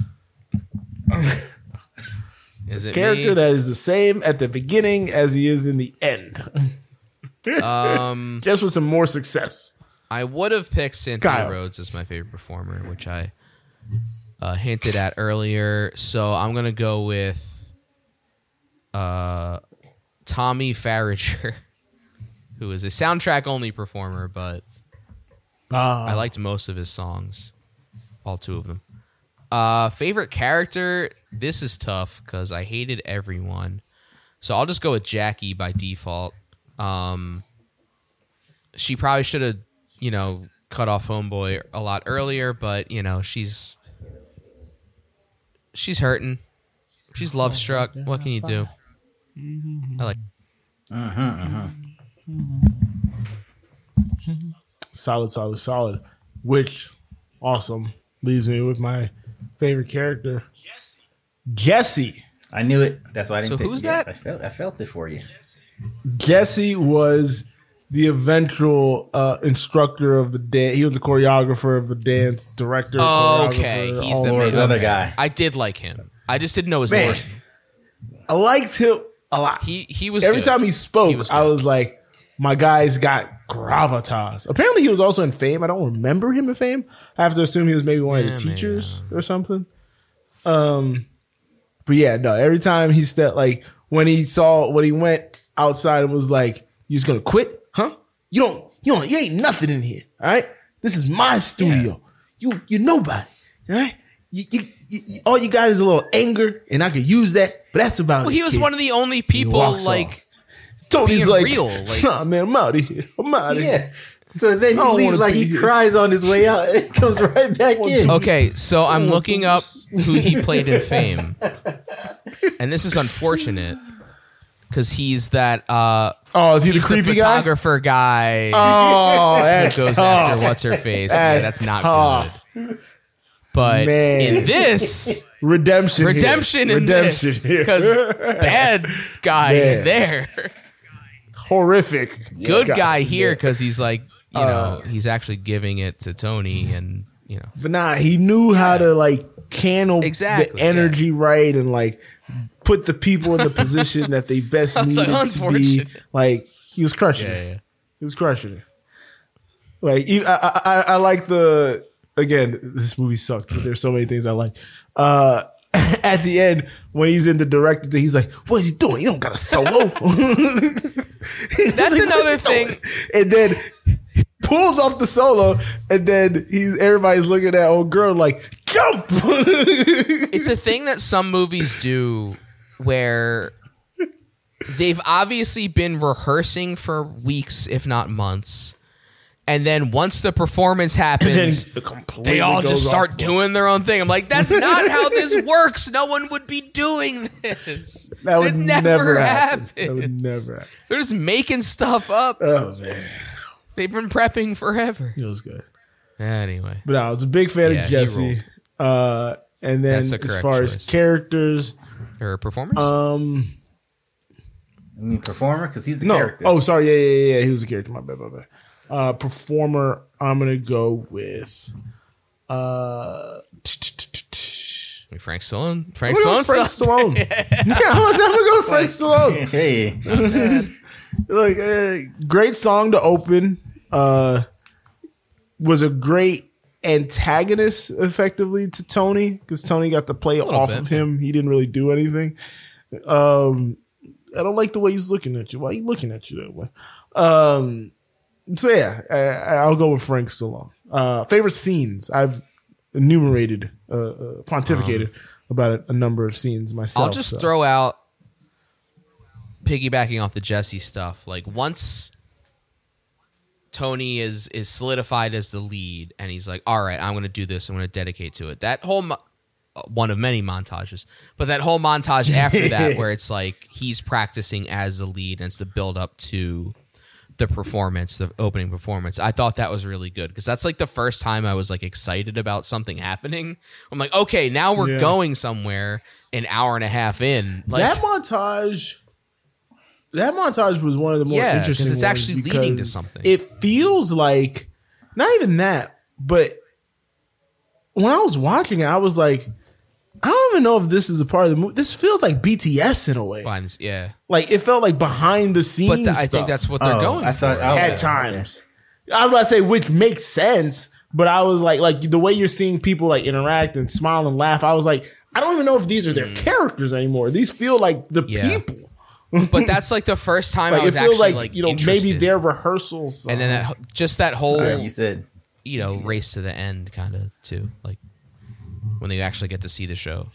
Is it character me? that is the same at the beginning as he is in the end. Just with some more success. I would have picked Cynthia Kyle. Rhodes as my favorite performer, which I hinted at earlier. So I'm gonna go with Tommy Farrager, who is a soundtrack only performer, but I liked most of his songs, all two of them. Favorite character? This is tough because I hated everyone, so I'll just go with Jackie by default. She probably should have, cut off Homeboy a lot earlier, but she's hurting. She's love struck. What can you do? I like. Solid. Which awesome leaves me with my favorite character, Jesse. I knew it. That's why I didn't. So pick who's it. Yeah, that? I felt it for you. Jesse was the eventual instructor of the dance. He was the choreographer of the dance, director. Oh, choreographer, okay. He's all the of main that. Other okay. guy. I did like him. I just didn't know his Man, name. I liked him a lot. He was Every good. time he spoke, He was I good. was like, my guy's got gravitas. Apparently, he was also in Fame. I don't remember him in Fame. I have to assume he was maybe one of the Yeah, teachers or something. But yeah, no. Every time he stepped, like when he went outside and was like, "You just gonna quit, huh? You ain't nothing in here. All right, this is my studio. You're nobody. All right, you all you got is a little anger, and I could use that. But that's about it. Well, he was kid." one of the only people walks like off. Tony's being like, real. Like, nah, man, I'm out of here. I'm out of here. Yeah. So then he don't leaves wanna like be he here. cries on his way out and comes right back in. okay, so I'm looking up who he played in Fame, and this is unfortunate because he's that. Oh, is he the He's the creepy guy? photographer guy Oh, that's who goes tough. after what's her face. That's That's not tough. good. But Man. in this Redemption in this here. because bad guy Man. there, Horrific. good God, guy here man. because he's like he's actually giving it to Tony and But nah, he knew how to like channel Exactly, the energy right and like put the people in the position that they best was like, needed to be. unfortunate. Like he was crushing it. yeah. He was crushing it. Like I like the again. This movie sucked, but there's so many things I like. At the end, when he's in the director thing, he's like, "What is he doing? You don't got a solo." That's another thing. And then he pulls off the solo, and then everybody's looking at old girl like, "Jump!" It's a thing that some movies do where they've obviously been rehearsing for weeks, if not months. And then once the performance happens, they all just start doing their own thing. I'm like, that's not how this works. No one would be doing this. That would It never happen. happens. That would never happen. They're just making stuff up. Oh man, They've been prepping forever. it was good. Anyway, But I was a big fan Yeah, of he Jesse. And then That's the as correct far as choice. characters, her performance. I mean, performer, because he's the no. character. Oh, sorry. Yeah. He was a character. My bad. Performer. I'm gonna go with. Frank Stallone. I'm gonna go Frank Stallone. Yeah, I'm gonna go with Frank Stallone. Hey, Like, great song to open. Was a great antagonist, effectively, to Tony because Tony got to play off bit, of him. He didn't really do anything. I don't like the way he's looking at you. Why are you looking at you that way? So yeah, I'll go with Frank Stallone. Favorite scenes? I've enumerated, pontificated about a number of scenes myself. I'll just throw out, piggybacking off the Jesse stuff. Like once Tony is solidified as the lead, and he's like, "All right, I'm going to do this. I'm going to dedicate to it." That whole one of many montages, but that whole montage after that, where it's like he's practicing as the lead, and it's the build up to the performance, the opening performance. I thought that was really good because that's like the first time I was like excited about something happening. I'm like, okay, now we're going somewhere. An hour and a half in, like that montage was one of the more interesting. because it's ones actually leading to because something. It feels like not even that, but when I was watching it, I was like, I don't even know if this is a part of the movie. This feels like BTS in a way. Yeah, Like it felt like behind the scenes. but I think that's what they're going I for. thought- oh, at okay. times. I was about to say which makes sense, but I was like the way you're seeing people like interact and smile and laugh. I was like, I don't even know if these are their characters anymore. These feel like the Yeah. people. But that's like the first time Like I was it feels actually like maybe interested. their rehearsals. And then that whole sorry, you said race to the end kind of too, like when they actually get to see the show.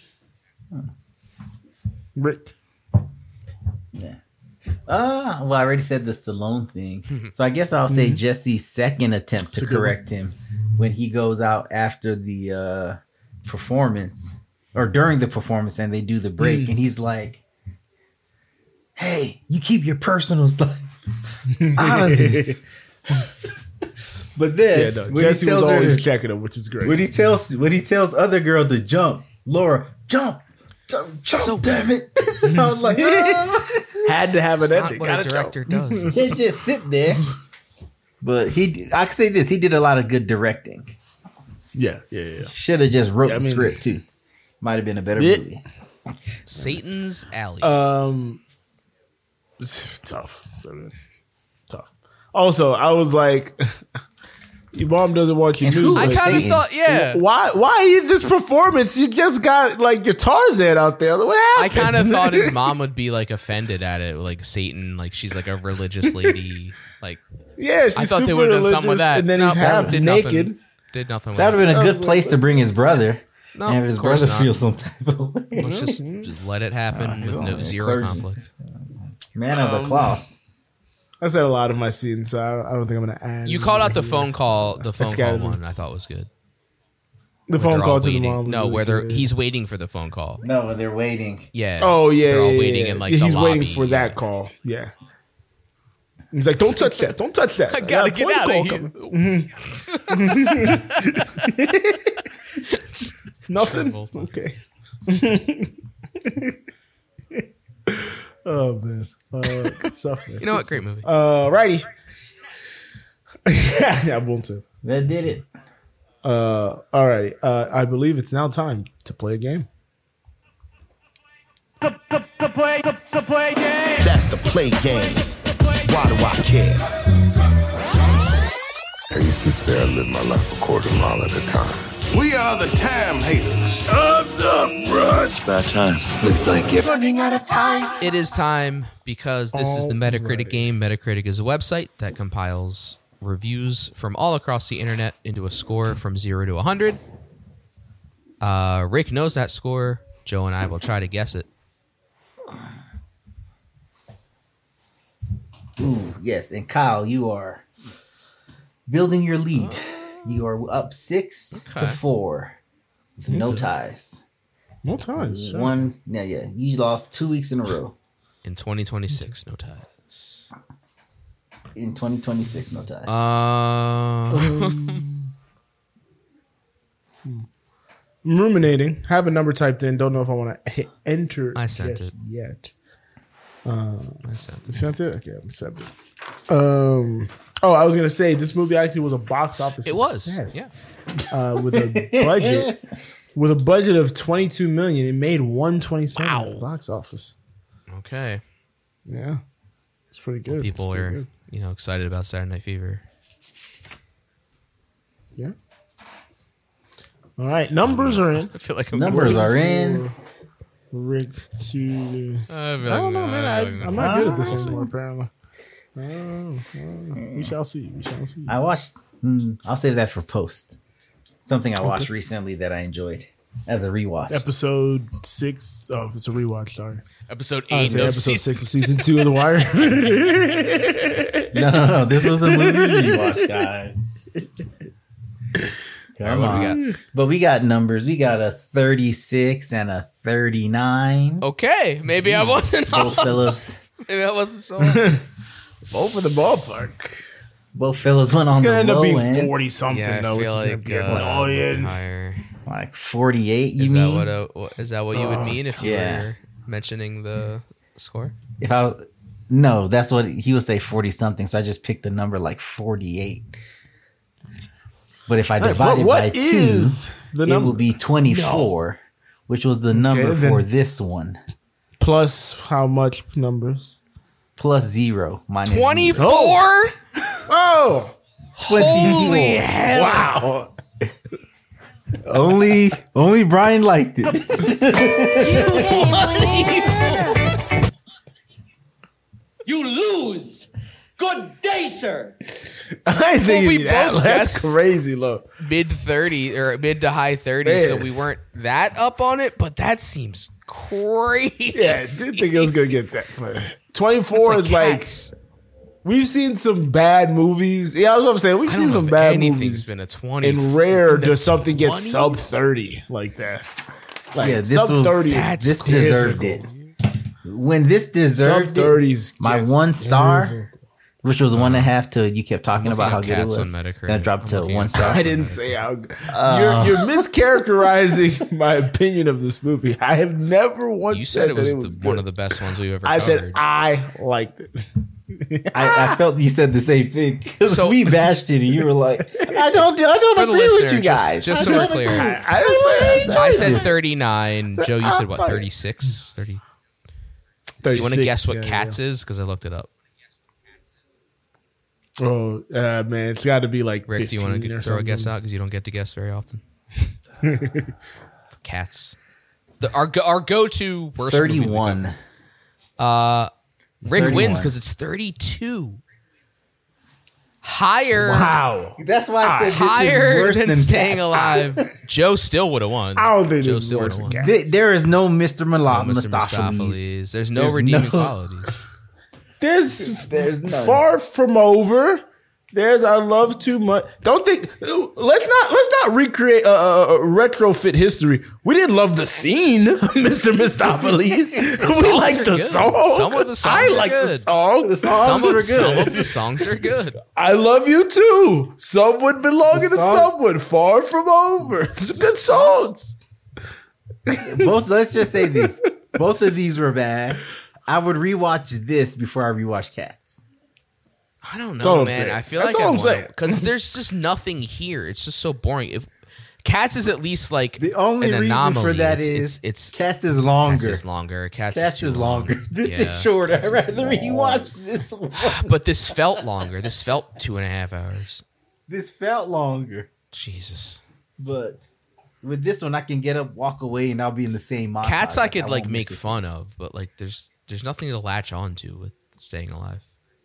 Rick. yeah. Well, I already said the Stallone thing, so I guess I'll say Jesse's second attempt to a good correct him when he goes out after the performance or during the performance, and they do the break, and he's like, "Hey, you keep your personal stuff out of this." But then when Jesse he was tells her always to- checking him, which is great. when he tells other girl to jump, Laura, jump, damn it! I was like, Had to have an Not ending. what a Gotta director go. does. He just sit there. But I can say this: he did a lot of good directing. Yeah. Should have just wrote Yeah, I the mean- script too. Might have been a better Yeah. movie. Satan's Alley. Tough. Also, I was like, your mom doesn't want you nude. I kind of thought, yeah. Why this performance? You just got like your Tarzan out there. What I happened? kind of thought his mom would be like offended at it, like Satan, like she's like a religious lady. Like, Yeah, she's I thought they super would have done religious, something with that. and then Nope, he's half did naked. Nothing. Did nothing with That would have been a I good was place like, to bring his brother. No, and have his of course brother not. feel some type of way. Let's just let it happen with no zero clergy. conflict. Man of the cloth. I said a lot of my scenes, so I don't think I'm going to add. You called out the here. phone call. The phone call scattered them. one I thought was good. The Where phone they're call all to the waiting. mom. was No, really where good. he's waiting for the phone call. No, they're waiting. Yeah. Oh yeah, They're all yeah, waiting yeah. in like Yeah, the he's lobby. waiting for that call. Yeah. He's like, don't touch that. Don't touch that. I gotta got a get out phone of call here. coming. Nothing. Okay. Oh man, good stuff. Man. You know what? Great movie. Righty. Yeah, I won't say. That did it. Alrighty. I believe it's now time to play a game. That's the play game. Why do I care? I used to say I lived my life a quarter mile at a time. We are the time haters. Of the brush. About time. Looks like you're Running out of time. It is time because this is the Metacritic game. Metacritic is a website that compiles reviews from all across the internet into a score from 0 to 100. Rick knows that score. Joe and I will try to guess it. Ooh, yes. And Kyle, you are building your lead. You are up 6-4 with no ties. No ties. Sure. One, yeah. You lost 2 weeks in a row. In 2026, no ties. In 2026, no ties. I'm ruminating. Have a number typed in. Don't know if I want to hit enter. I sent just it. yet. I sent You it. sent it? Okay, I sent it. I was gonna say this movie actually was a box office. It was, success. With a budget of $22 million, it made $127 at the box office. Okay. Yeah, it's pretty good. People It's pretty were, good. excited about Saturday Night Fever. Yeah. All right, numbers are in. I feel like I'm Numbers are in. Rick to. I I don't know, man. I'm not good at this anymore. Apparently. We shall see. We shall see. I watched. I'll save that for post. Something I watched recently that I enjoyed as a rewatch. Episode 6. Oh, it's a rewatch. Sorry. Episode I 8 was saying of episode season. 6 of season 2 of The Wire. No. This was a movie rewatch, guys. Come What do we on. got? But we got numbers. We got a 36 and a 39. Okay, maybe I wasn't. Both fellas. Maybe I wasn't so. Both in the ballpark. Both fellas went on It's the going to end up low being end. 40 something, Yeah, I though. feel which is like gonna be a oh, bit yeah. higher. Like 48, you Is mean? that what you would mean if you yeah. were mentioning the score? If I no, that's what he would say 40 something. So I just picked the number like 48. But if I divide it by 2, the it number? will be 24, which was the number then- for this one. Plus how much numbers? Plus 0 minus 24? Oh! 24. Holy hell. Wow. Only Brian liked it. You lose. Good day, sir. I ain't thinking we that. both That's guessed crazy low. Mid 30 or mid to high 30s, Man. so we weren't that up on it, but that seems crazy. Yeah, I didn't think it was going to get that. But 24 is like, we've seen some bad movies. Yeah, that's what I'm saying. We've I don't seen know some if bad anything's movies. been a 20. And rare in the does something get 20s? sub 30 like that. Like, Yeah, this sub was 30 this deserved it. When this deserved Sub 30s it, my gets 1 star, everything. which was 1.5 to you kept talking I'm about how looking good at it Cats was. on Metacritic. Then it dropped I'm to looking 1 at star. I didn't say how. You're mischaracterizing my opinion of this movie. I have never once You said it was that one of the best ones we've ever I covered. said I liked it. I felt you said the same thing because So- we bashed it and you were like, I don't For the agree with listener, you guys. just so we're clear, I said 39. Joe, you said what? 36? 30. Do you want to guess what Cats is? Because I looked it up. Oh man, it's got to be like Rick, do you 15 want to or throw a something. guess out because you don't get to guess very often? Cats. Our go-to worst movie of the 31. year. Rick 31. wins because it's 32. Higher. Wow. That's why I said this is Higher worse than than Staying Cats. Alive. Joe still would have won. I don't think Joe this is still worse would've than won. Cats. There is no Mr. No, Mr. Mistopheles. Mistopheles. There's no There's redeeming no- qualities. There's none. Far From Over. There's I Love Too Much. Don't think. Let's not recreate retrofit history. We didn't love the scene, Mr. Mistopheles. We like are the good. song. Some of the songs I are like the good. song. The songs Some are of good. the songs are good. I Love You Too. Some would belong in the songs- someone. Far From Over. It's good songs. Let's just say this. Both of these were bad. I would rewatch this before I rewatch Cats. I don't That's all know, I'm man. saying. I feel That's like all I I'm want saying. because there's just nothing here. It's just so boring. If Cats is at least like The only an reason anomaly. for that it's Cats is longer. Cats is longer. Cats Cats too is longer. long. This Yeah. is shorter. I'd Cats is rather long. rewatch this one. But this felt longer. This felt 2.5 hours. This felt longer. Jesus. But with this one, I can get up, walk away, and I'll be in the same montage. Cats I could like won't make miss it. fun of, but like there's nothing to latch on to with Staying Alive.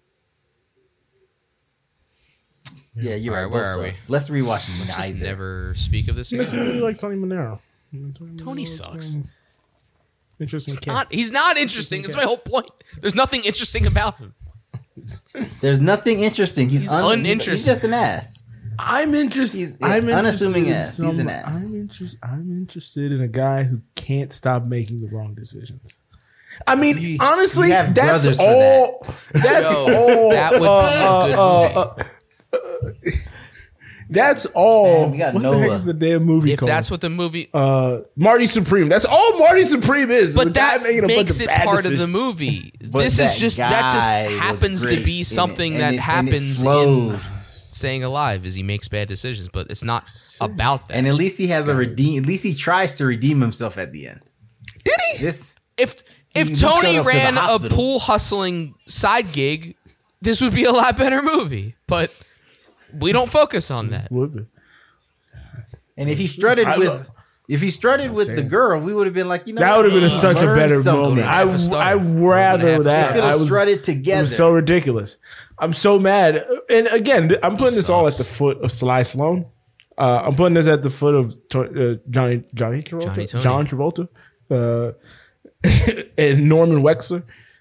Yeah, you're All right. right, where both are suck. we? Let's rewatch Let's just neither. never speak of this Listen, again. you like Tony Manero. Tony sucks. Interesting cat. He's not interesting. That's my whole point. There's nothing interesting about him. There's nothing interesting. He's uninteresting. He's just an ass. I'm interested. He's I'm unassuming interested in ass. He's an someone- ass. I'm interested in a guy who can't stop making the wrong decisions. I mean, honestly, you have that's brothers for all. That's Yo, all. that would be a good movie. That's all. Man, we got what the Noah. heck is the damn movie If called? that's what the movie, Marty Supreme. That's all Marty Supreme is. but The guy that making a bunch makes of it bad part of the decisions. movie. But This that is just that guy just was happens to great be in it, something and that it happens in flowed. Staying Alive. Is he makes bad decisions, but it's not about that. And at least he has a redeem. At least he tries to redeem himself at the end. Did he? This if he Tony showed up to the ran a hospital. pool hustling side gig, this would be a lot better movie. But we don't focus on that. Would be. and if he strutted I with. love- If he strutted with the saying. girl, we would have been like, you know, That would have been he such a learned better something. moment. half a star. I Half rather a that. star. Could I have was strutted It together. was so ridiculous. I'm so mad. And again, I'm putting this all at the sucks. foot of Sly Stallone. I'm putting this at the foot of Johnny Travolta, Tony. John Travolta, and Norman Wexler.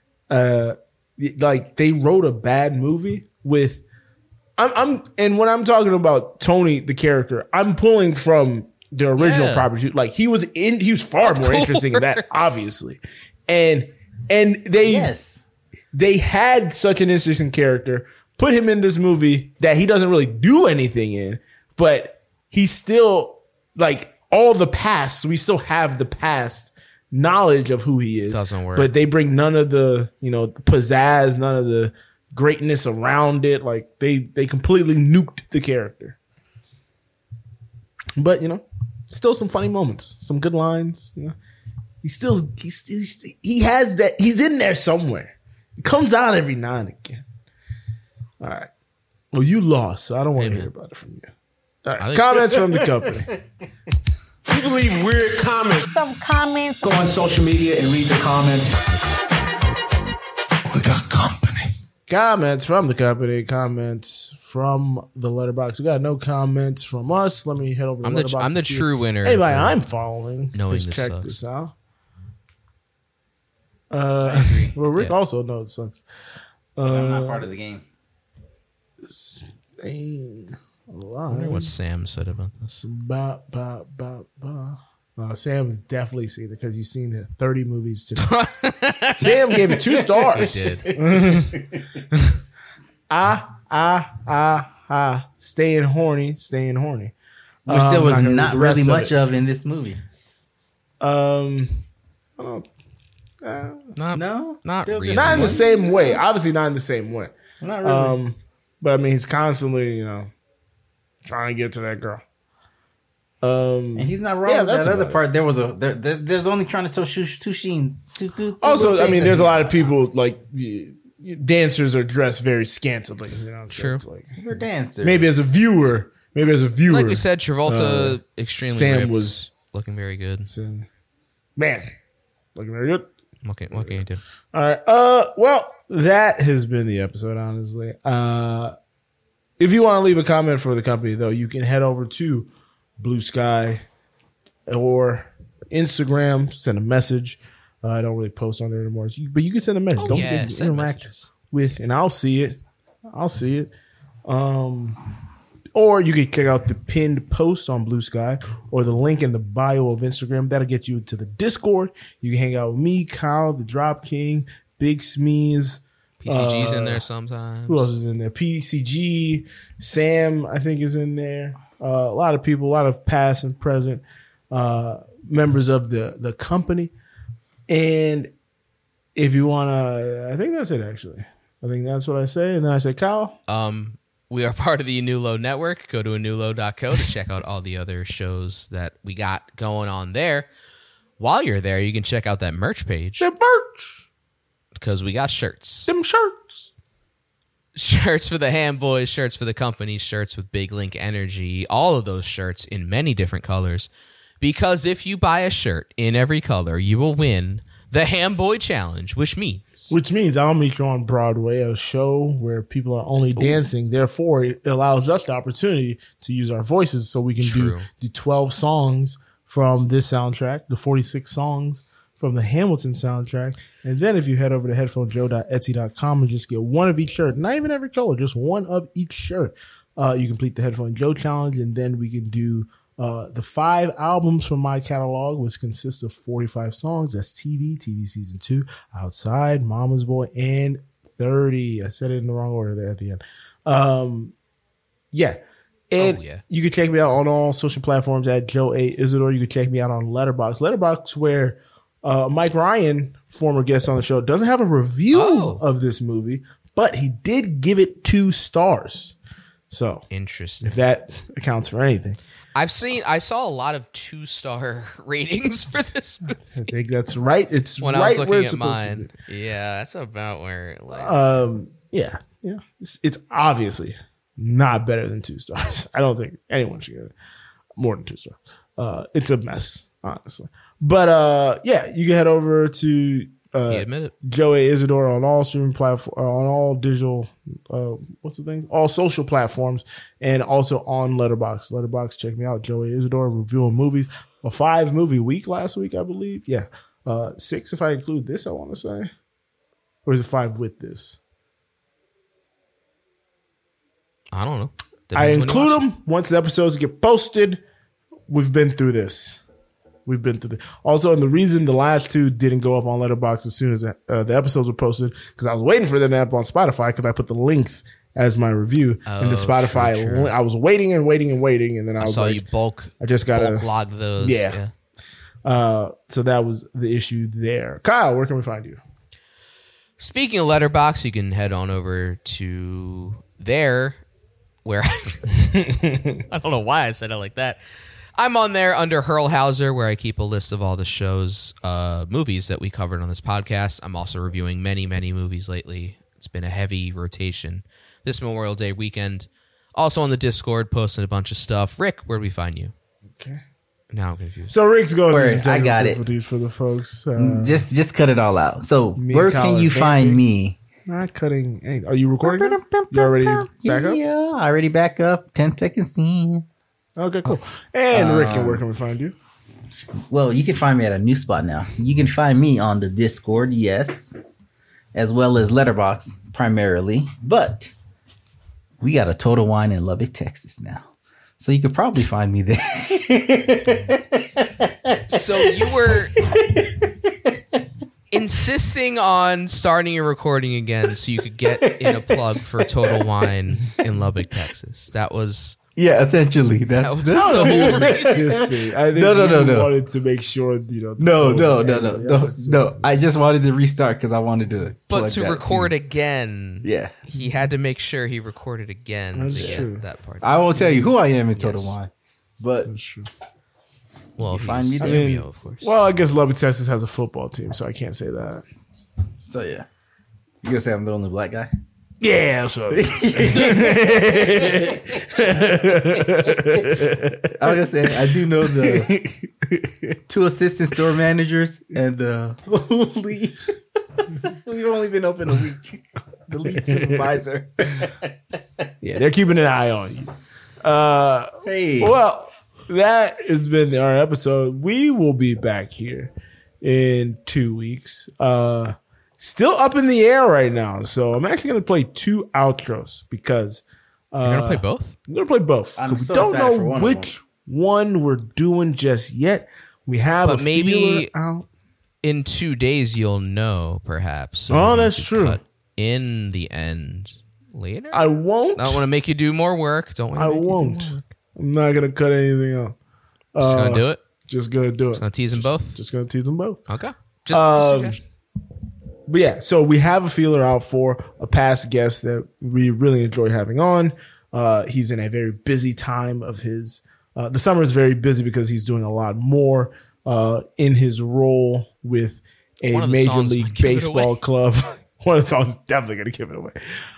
Like they wrote a bad movie with. And when I'm talking about Tony the character, I'm pulling from the original Yeah. property. Like he was far more interesting in that, obviously, and they Yes. they had such an interesting character, put him in this movie that he doesn't really do anything in, but he's still like all the past. We still have the past knowledge of who he is. Doesn't work. But they bring none of the, pizzazz, none of the greatness around it. Like they completely nuked the character. But, still some funny moments, some good lines, he has that. He's in there somewhere. It comes out every now and again. All right. Well, you lost, so I don't want to hear about it from you. All right. Comments from the company. People leave weird comments. Some comments. Go on social media and read the comments. We got company. Comments from the company. Comments from the letterbox. We got no comments from us. Let me head over to I'm letterbox. the and see true if winner. anybody for I'm following knowing has this checked sucks. this out. agree. Well, Rick Yeah. also knows it sucks. I'm not part of the game. Staying I wonder what Sam said about this. Sam's definitely seen it because he's seen it 30 movies today. Sam gave it 2 stars. He did. Staying horny. Which there was I'm not gonna not read the rest really of much it. of in this movie. I Not really. Not in the same way. Obviously, not in the same way. Not really. But I mean, he's constantly, trying to get to that girl. And he's not wrong with that other part. There's only trying to tell two scenes. Also, I mean, there's a lot of people like dancers are dressed very scantily. True. So like, they're dancers. Maybe as a viewer, like we said, Travolta extremely Sam ripped, was looking very good. Man, looking very good. What can you do? All right. Well, that has been the episode, honestly. If you want to leave a comment for the company, though, you can head over to Blue Sky or Instagram, send a message. I don't really post on there anymore, but you can send a message. Don't forget to interact with, and I'll see it. Or you can check out the pinned post on Blue Sky or the link in the bio of Instagram. That'll get you to the Discord. You can hang out with me, Kyle, the Drop King, Big Smeeze. PCG's in there sometimes. Who else is in there? PCG, Sam, I think, is in there. A lot of people, a lot of past and present members of the company. And if you want to, I think that's it, actually. I think that's what I say. And then I say, Kyle. We are part of the Anulo Network. Go to anulo.co to check out all the other shows that we got going on there. While you're there, you can check out that merch page. The merch. Because we got shirts. Them shirts. Shirts for the Ham Boys, shirts for the company, shirts with Big Link Energy. All of those shirts in many different colors. Because if you buy a shirt in every color, you will win the Ham Boy Challenge, which means I'll meet you on Broadway at a show where people are only dancing. Therefore, it allows us the opportunity to use our voices so we can do the 12 songs from this soundtrack, the 46 songs from the Hamilton soundtrack. And then if you head over to headphonejoe.etsy.com and just get one of each shirt, not even every color, just one of each shirt, you complete the Headphone Joe Challenge, and then we can do the 5 albums from my catalog, which consists of 45 songs. That's TV Season 2, Outside, Mama's Boy, and 30. I said it in the wrong order there at the end. And you can check me out on all social platforms at Joe A. Isidore. You can check me out on Letterboxd, where Mike Ryan, former guest on the show, doesn't have a review of this movie, but he did give it 2 stars. So interesting. If that accounts for anything. I saw a lot of 2-star ratings for this movie. I think that's right. It's when right I was looking where it's at supposed mine. to be. Yeah, that's about where it lands. Yeah. It's obviously not better than 2 stars. I don't think anyone should get it more than 2 stars. It's a mess, honestly. But you can head over to Joe A. Isidore on all streaming platforms, on all digital, all social platforms, and also on Letterboxd. Letterboxd, check me out, Joe A. Isidore, reviewing movies. A 5-movie week last week, I believe. Yeah, 6 if I include this. I want to say, or is it 5 with this? I don't know. I include them once the episodes get posted. We've been through this. Also, and the reason the last 2 didn't go up on Letterboxd as soon as the episodes were posted, because I was waiting for them to up on Spotify, because I put the links as my review in the Spotify. True. I was waiting, and then I saw like, you bulk. I just got to log those. Yeah. So that was the issue there. Kyle, where can we find you? Speaking of Letterboxd, you can head on over to there, where I don't know why I said it like that. I'm on there under Hurlhauser, where I keep a list of all the shows, movies that we covered on this podcast. I'm also reviewing many, many movies lately. It's been a heavy rotation this Memorial Day weekend. Also on the Discord, posting a bunch of stuff. Rick, where do we find you? Okay. Now I'm confused. So Rick's going through some I got technical it difficulties for the folks. Just cut it all out. So where can you find me? Not cutting anything. Are you recording? You already back up? Yeah, already back up. 10 seconds in. Okay, cool. And Rick, where can we find you? Well, you can find me at a new spot now. You can find me on the Discord, yes, as well as Letterboxd primarily. But we got a Total Wine in Lubbock, Texas now. So you could probably find me there. So you were insisting on starting your recording again so you could get in a plug for Total Wine in Lubbock, Texas. That was Yeah, essentially. That's That was this- the whole reason. Consistency. I think No. you wanted to make sure, the No. episode. I just wanted to restart because I wanted to. But plug to that record too. again, Yeah. he had to make sure he recorded again That's to get true. that part. I won't tell you who I am in Total Yes. Wine, but That's true. Well, You find me he's there. cameo, of course. Well, I guess Lubbock, Texas has a football team, so I can't say that. so yeah. You gonna say I'm the only black guy? Yeah, that's what I was I was gonna say I do know the 2 assistant store managers and the lead. We've only been open a week. The lead supervisor. Yeah, they're keeping an eye on you. Hey. Well, that has been our episode. We will be back here in 2 weeks. Still up in the air right now. So I'm actually going to play 2 outros because You're gonna play both? I'm going to play both. I'm We so don't excited for know one of which one we're doing just yet. We have But a maybe feeler out. in 2 days you'll know, perhaps. So Oh, we that's could true. cut in the end later. I won't. I don't want to make you do more work. Don't. I won't. I'm not going to cut anything out. Just gonna do it. Just going to do it. Just gonna tease them both. Just going to tease them both. Okay. Just a suggestion. But yeah, so we have a feeler out for a past guest that we really enjoy having on. He's in a very busy time of his. The summer is very busy because he's doing a lot more in his role with a One of the Major songs League might give it Baseball away. club. One of the songs is definitely going to give it away.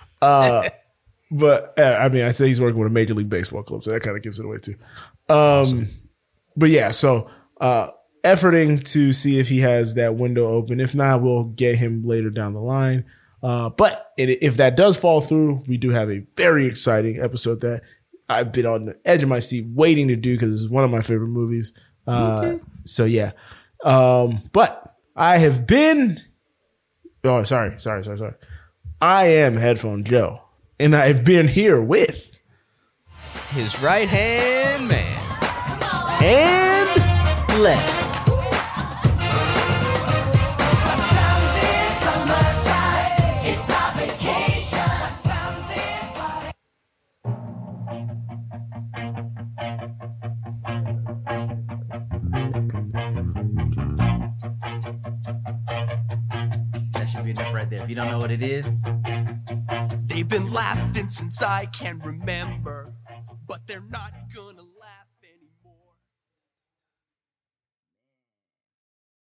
But I mean, I say he's working with a Major League Baseball club, so that kind of gives it away too. But yeah, so efforting to see if he has that window open. If not, we'll get him later down the line. But if that does fall through, we do have a very exciting episode that I've been on the edge of my seat waiting to do because this is one of my favorite movies. So yeah. But I have been. Oh, sorry. I am Headphone Joe, and I've been here with His right hand man. and left. That should be enough right there. If you don't know what it is, They've been laughing since I can remember, but they're not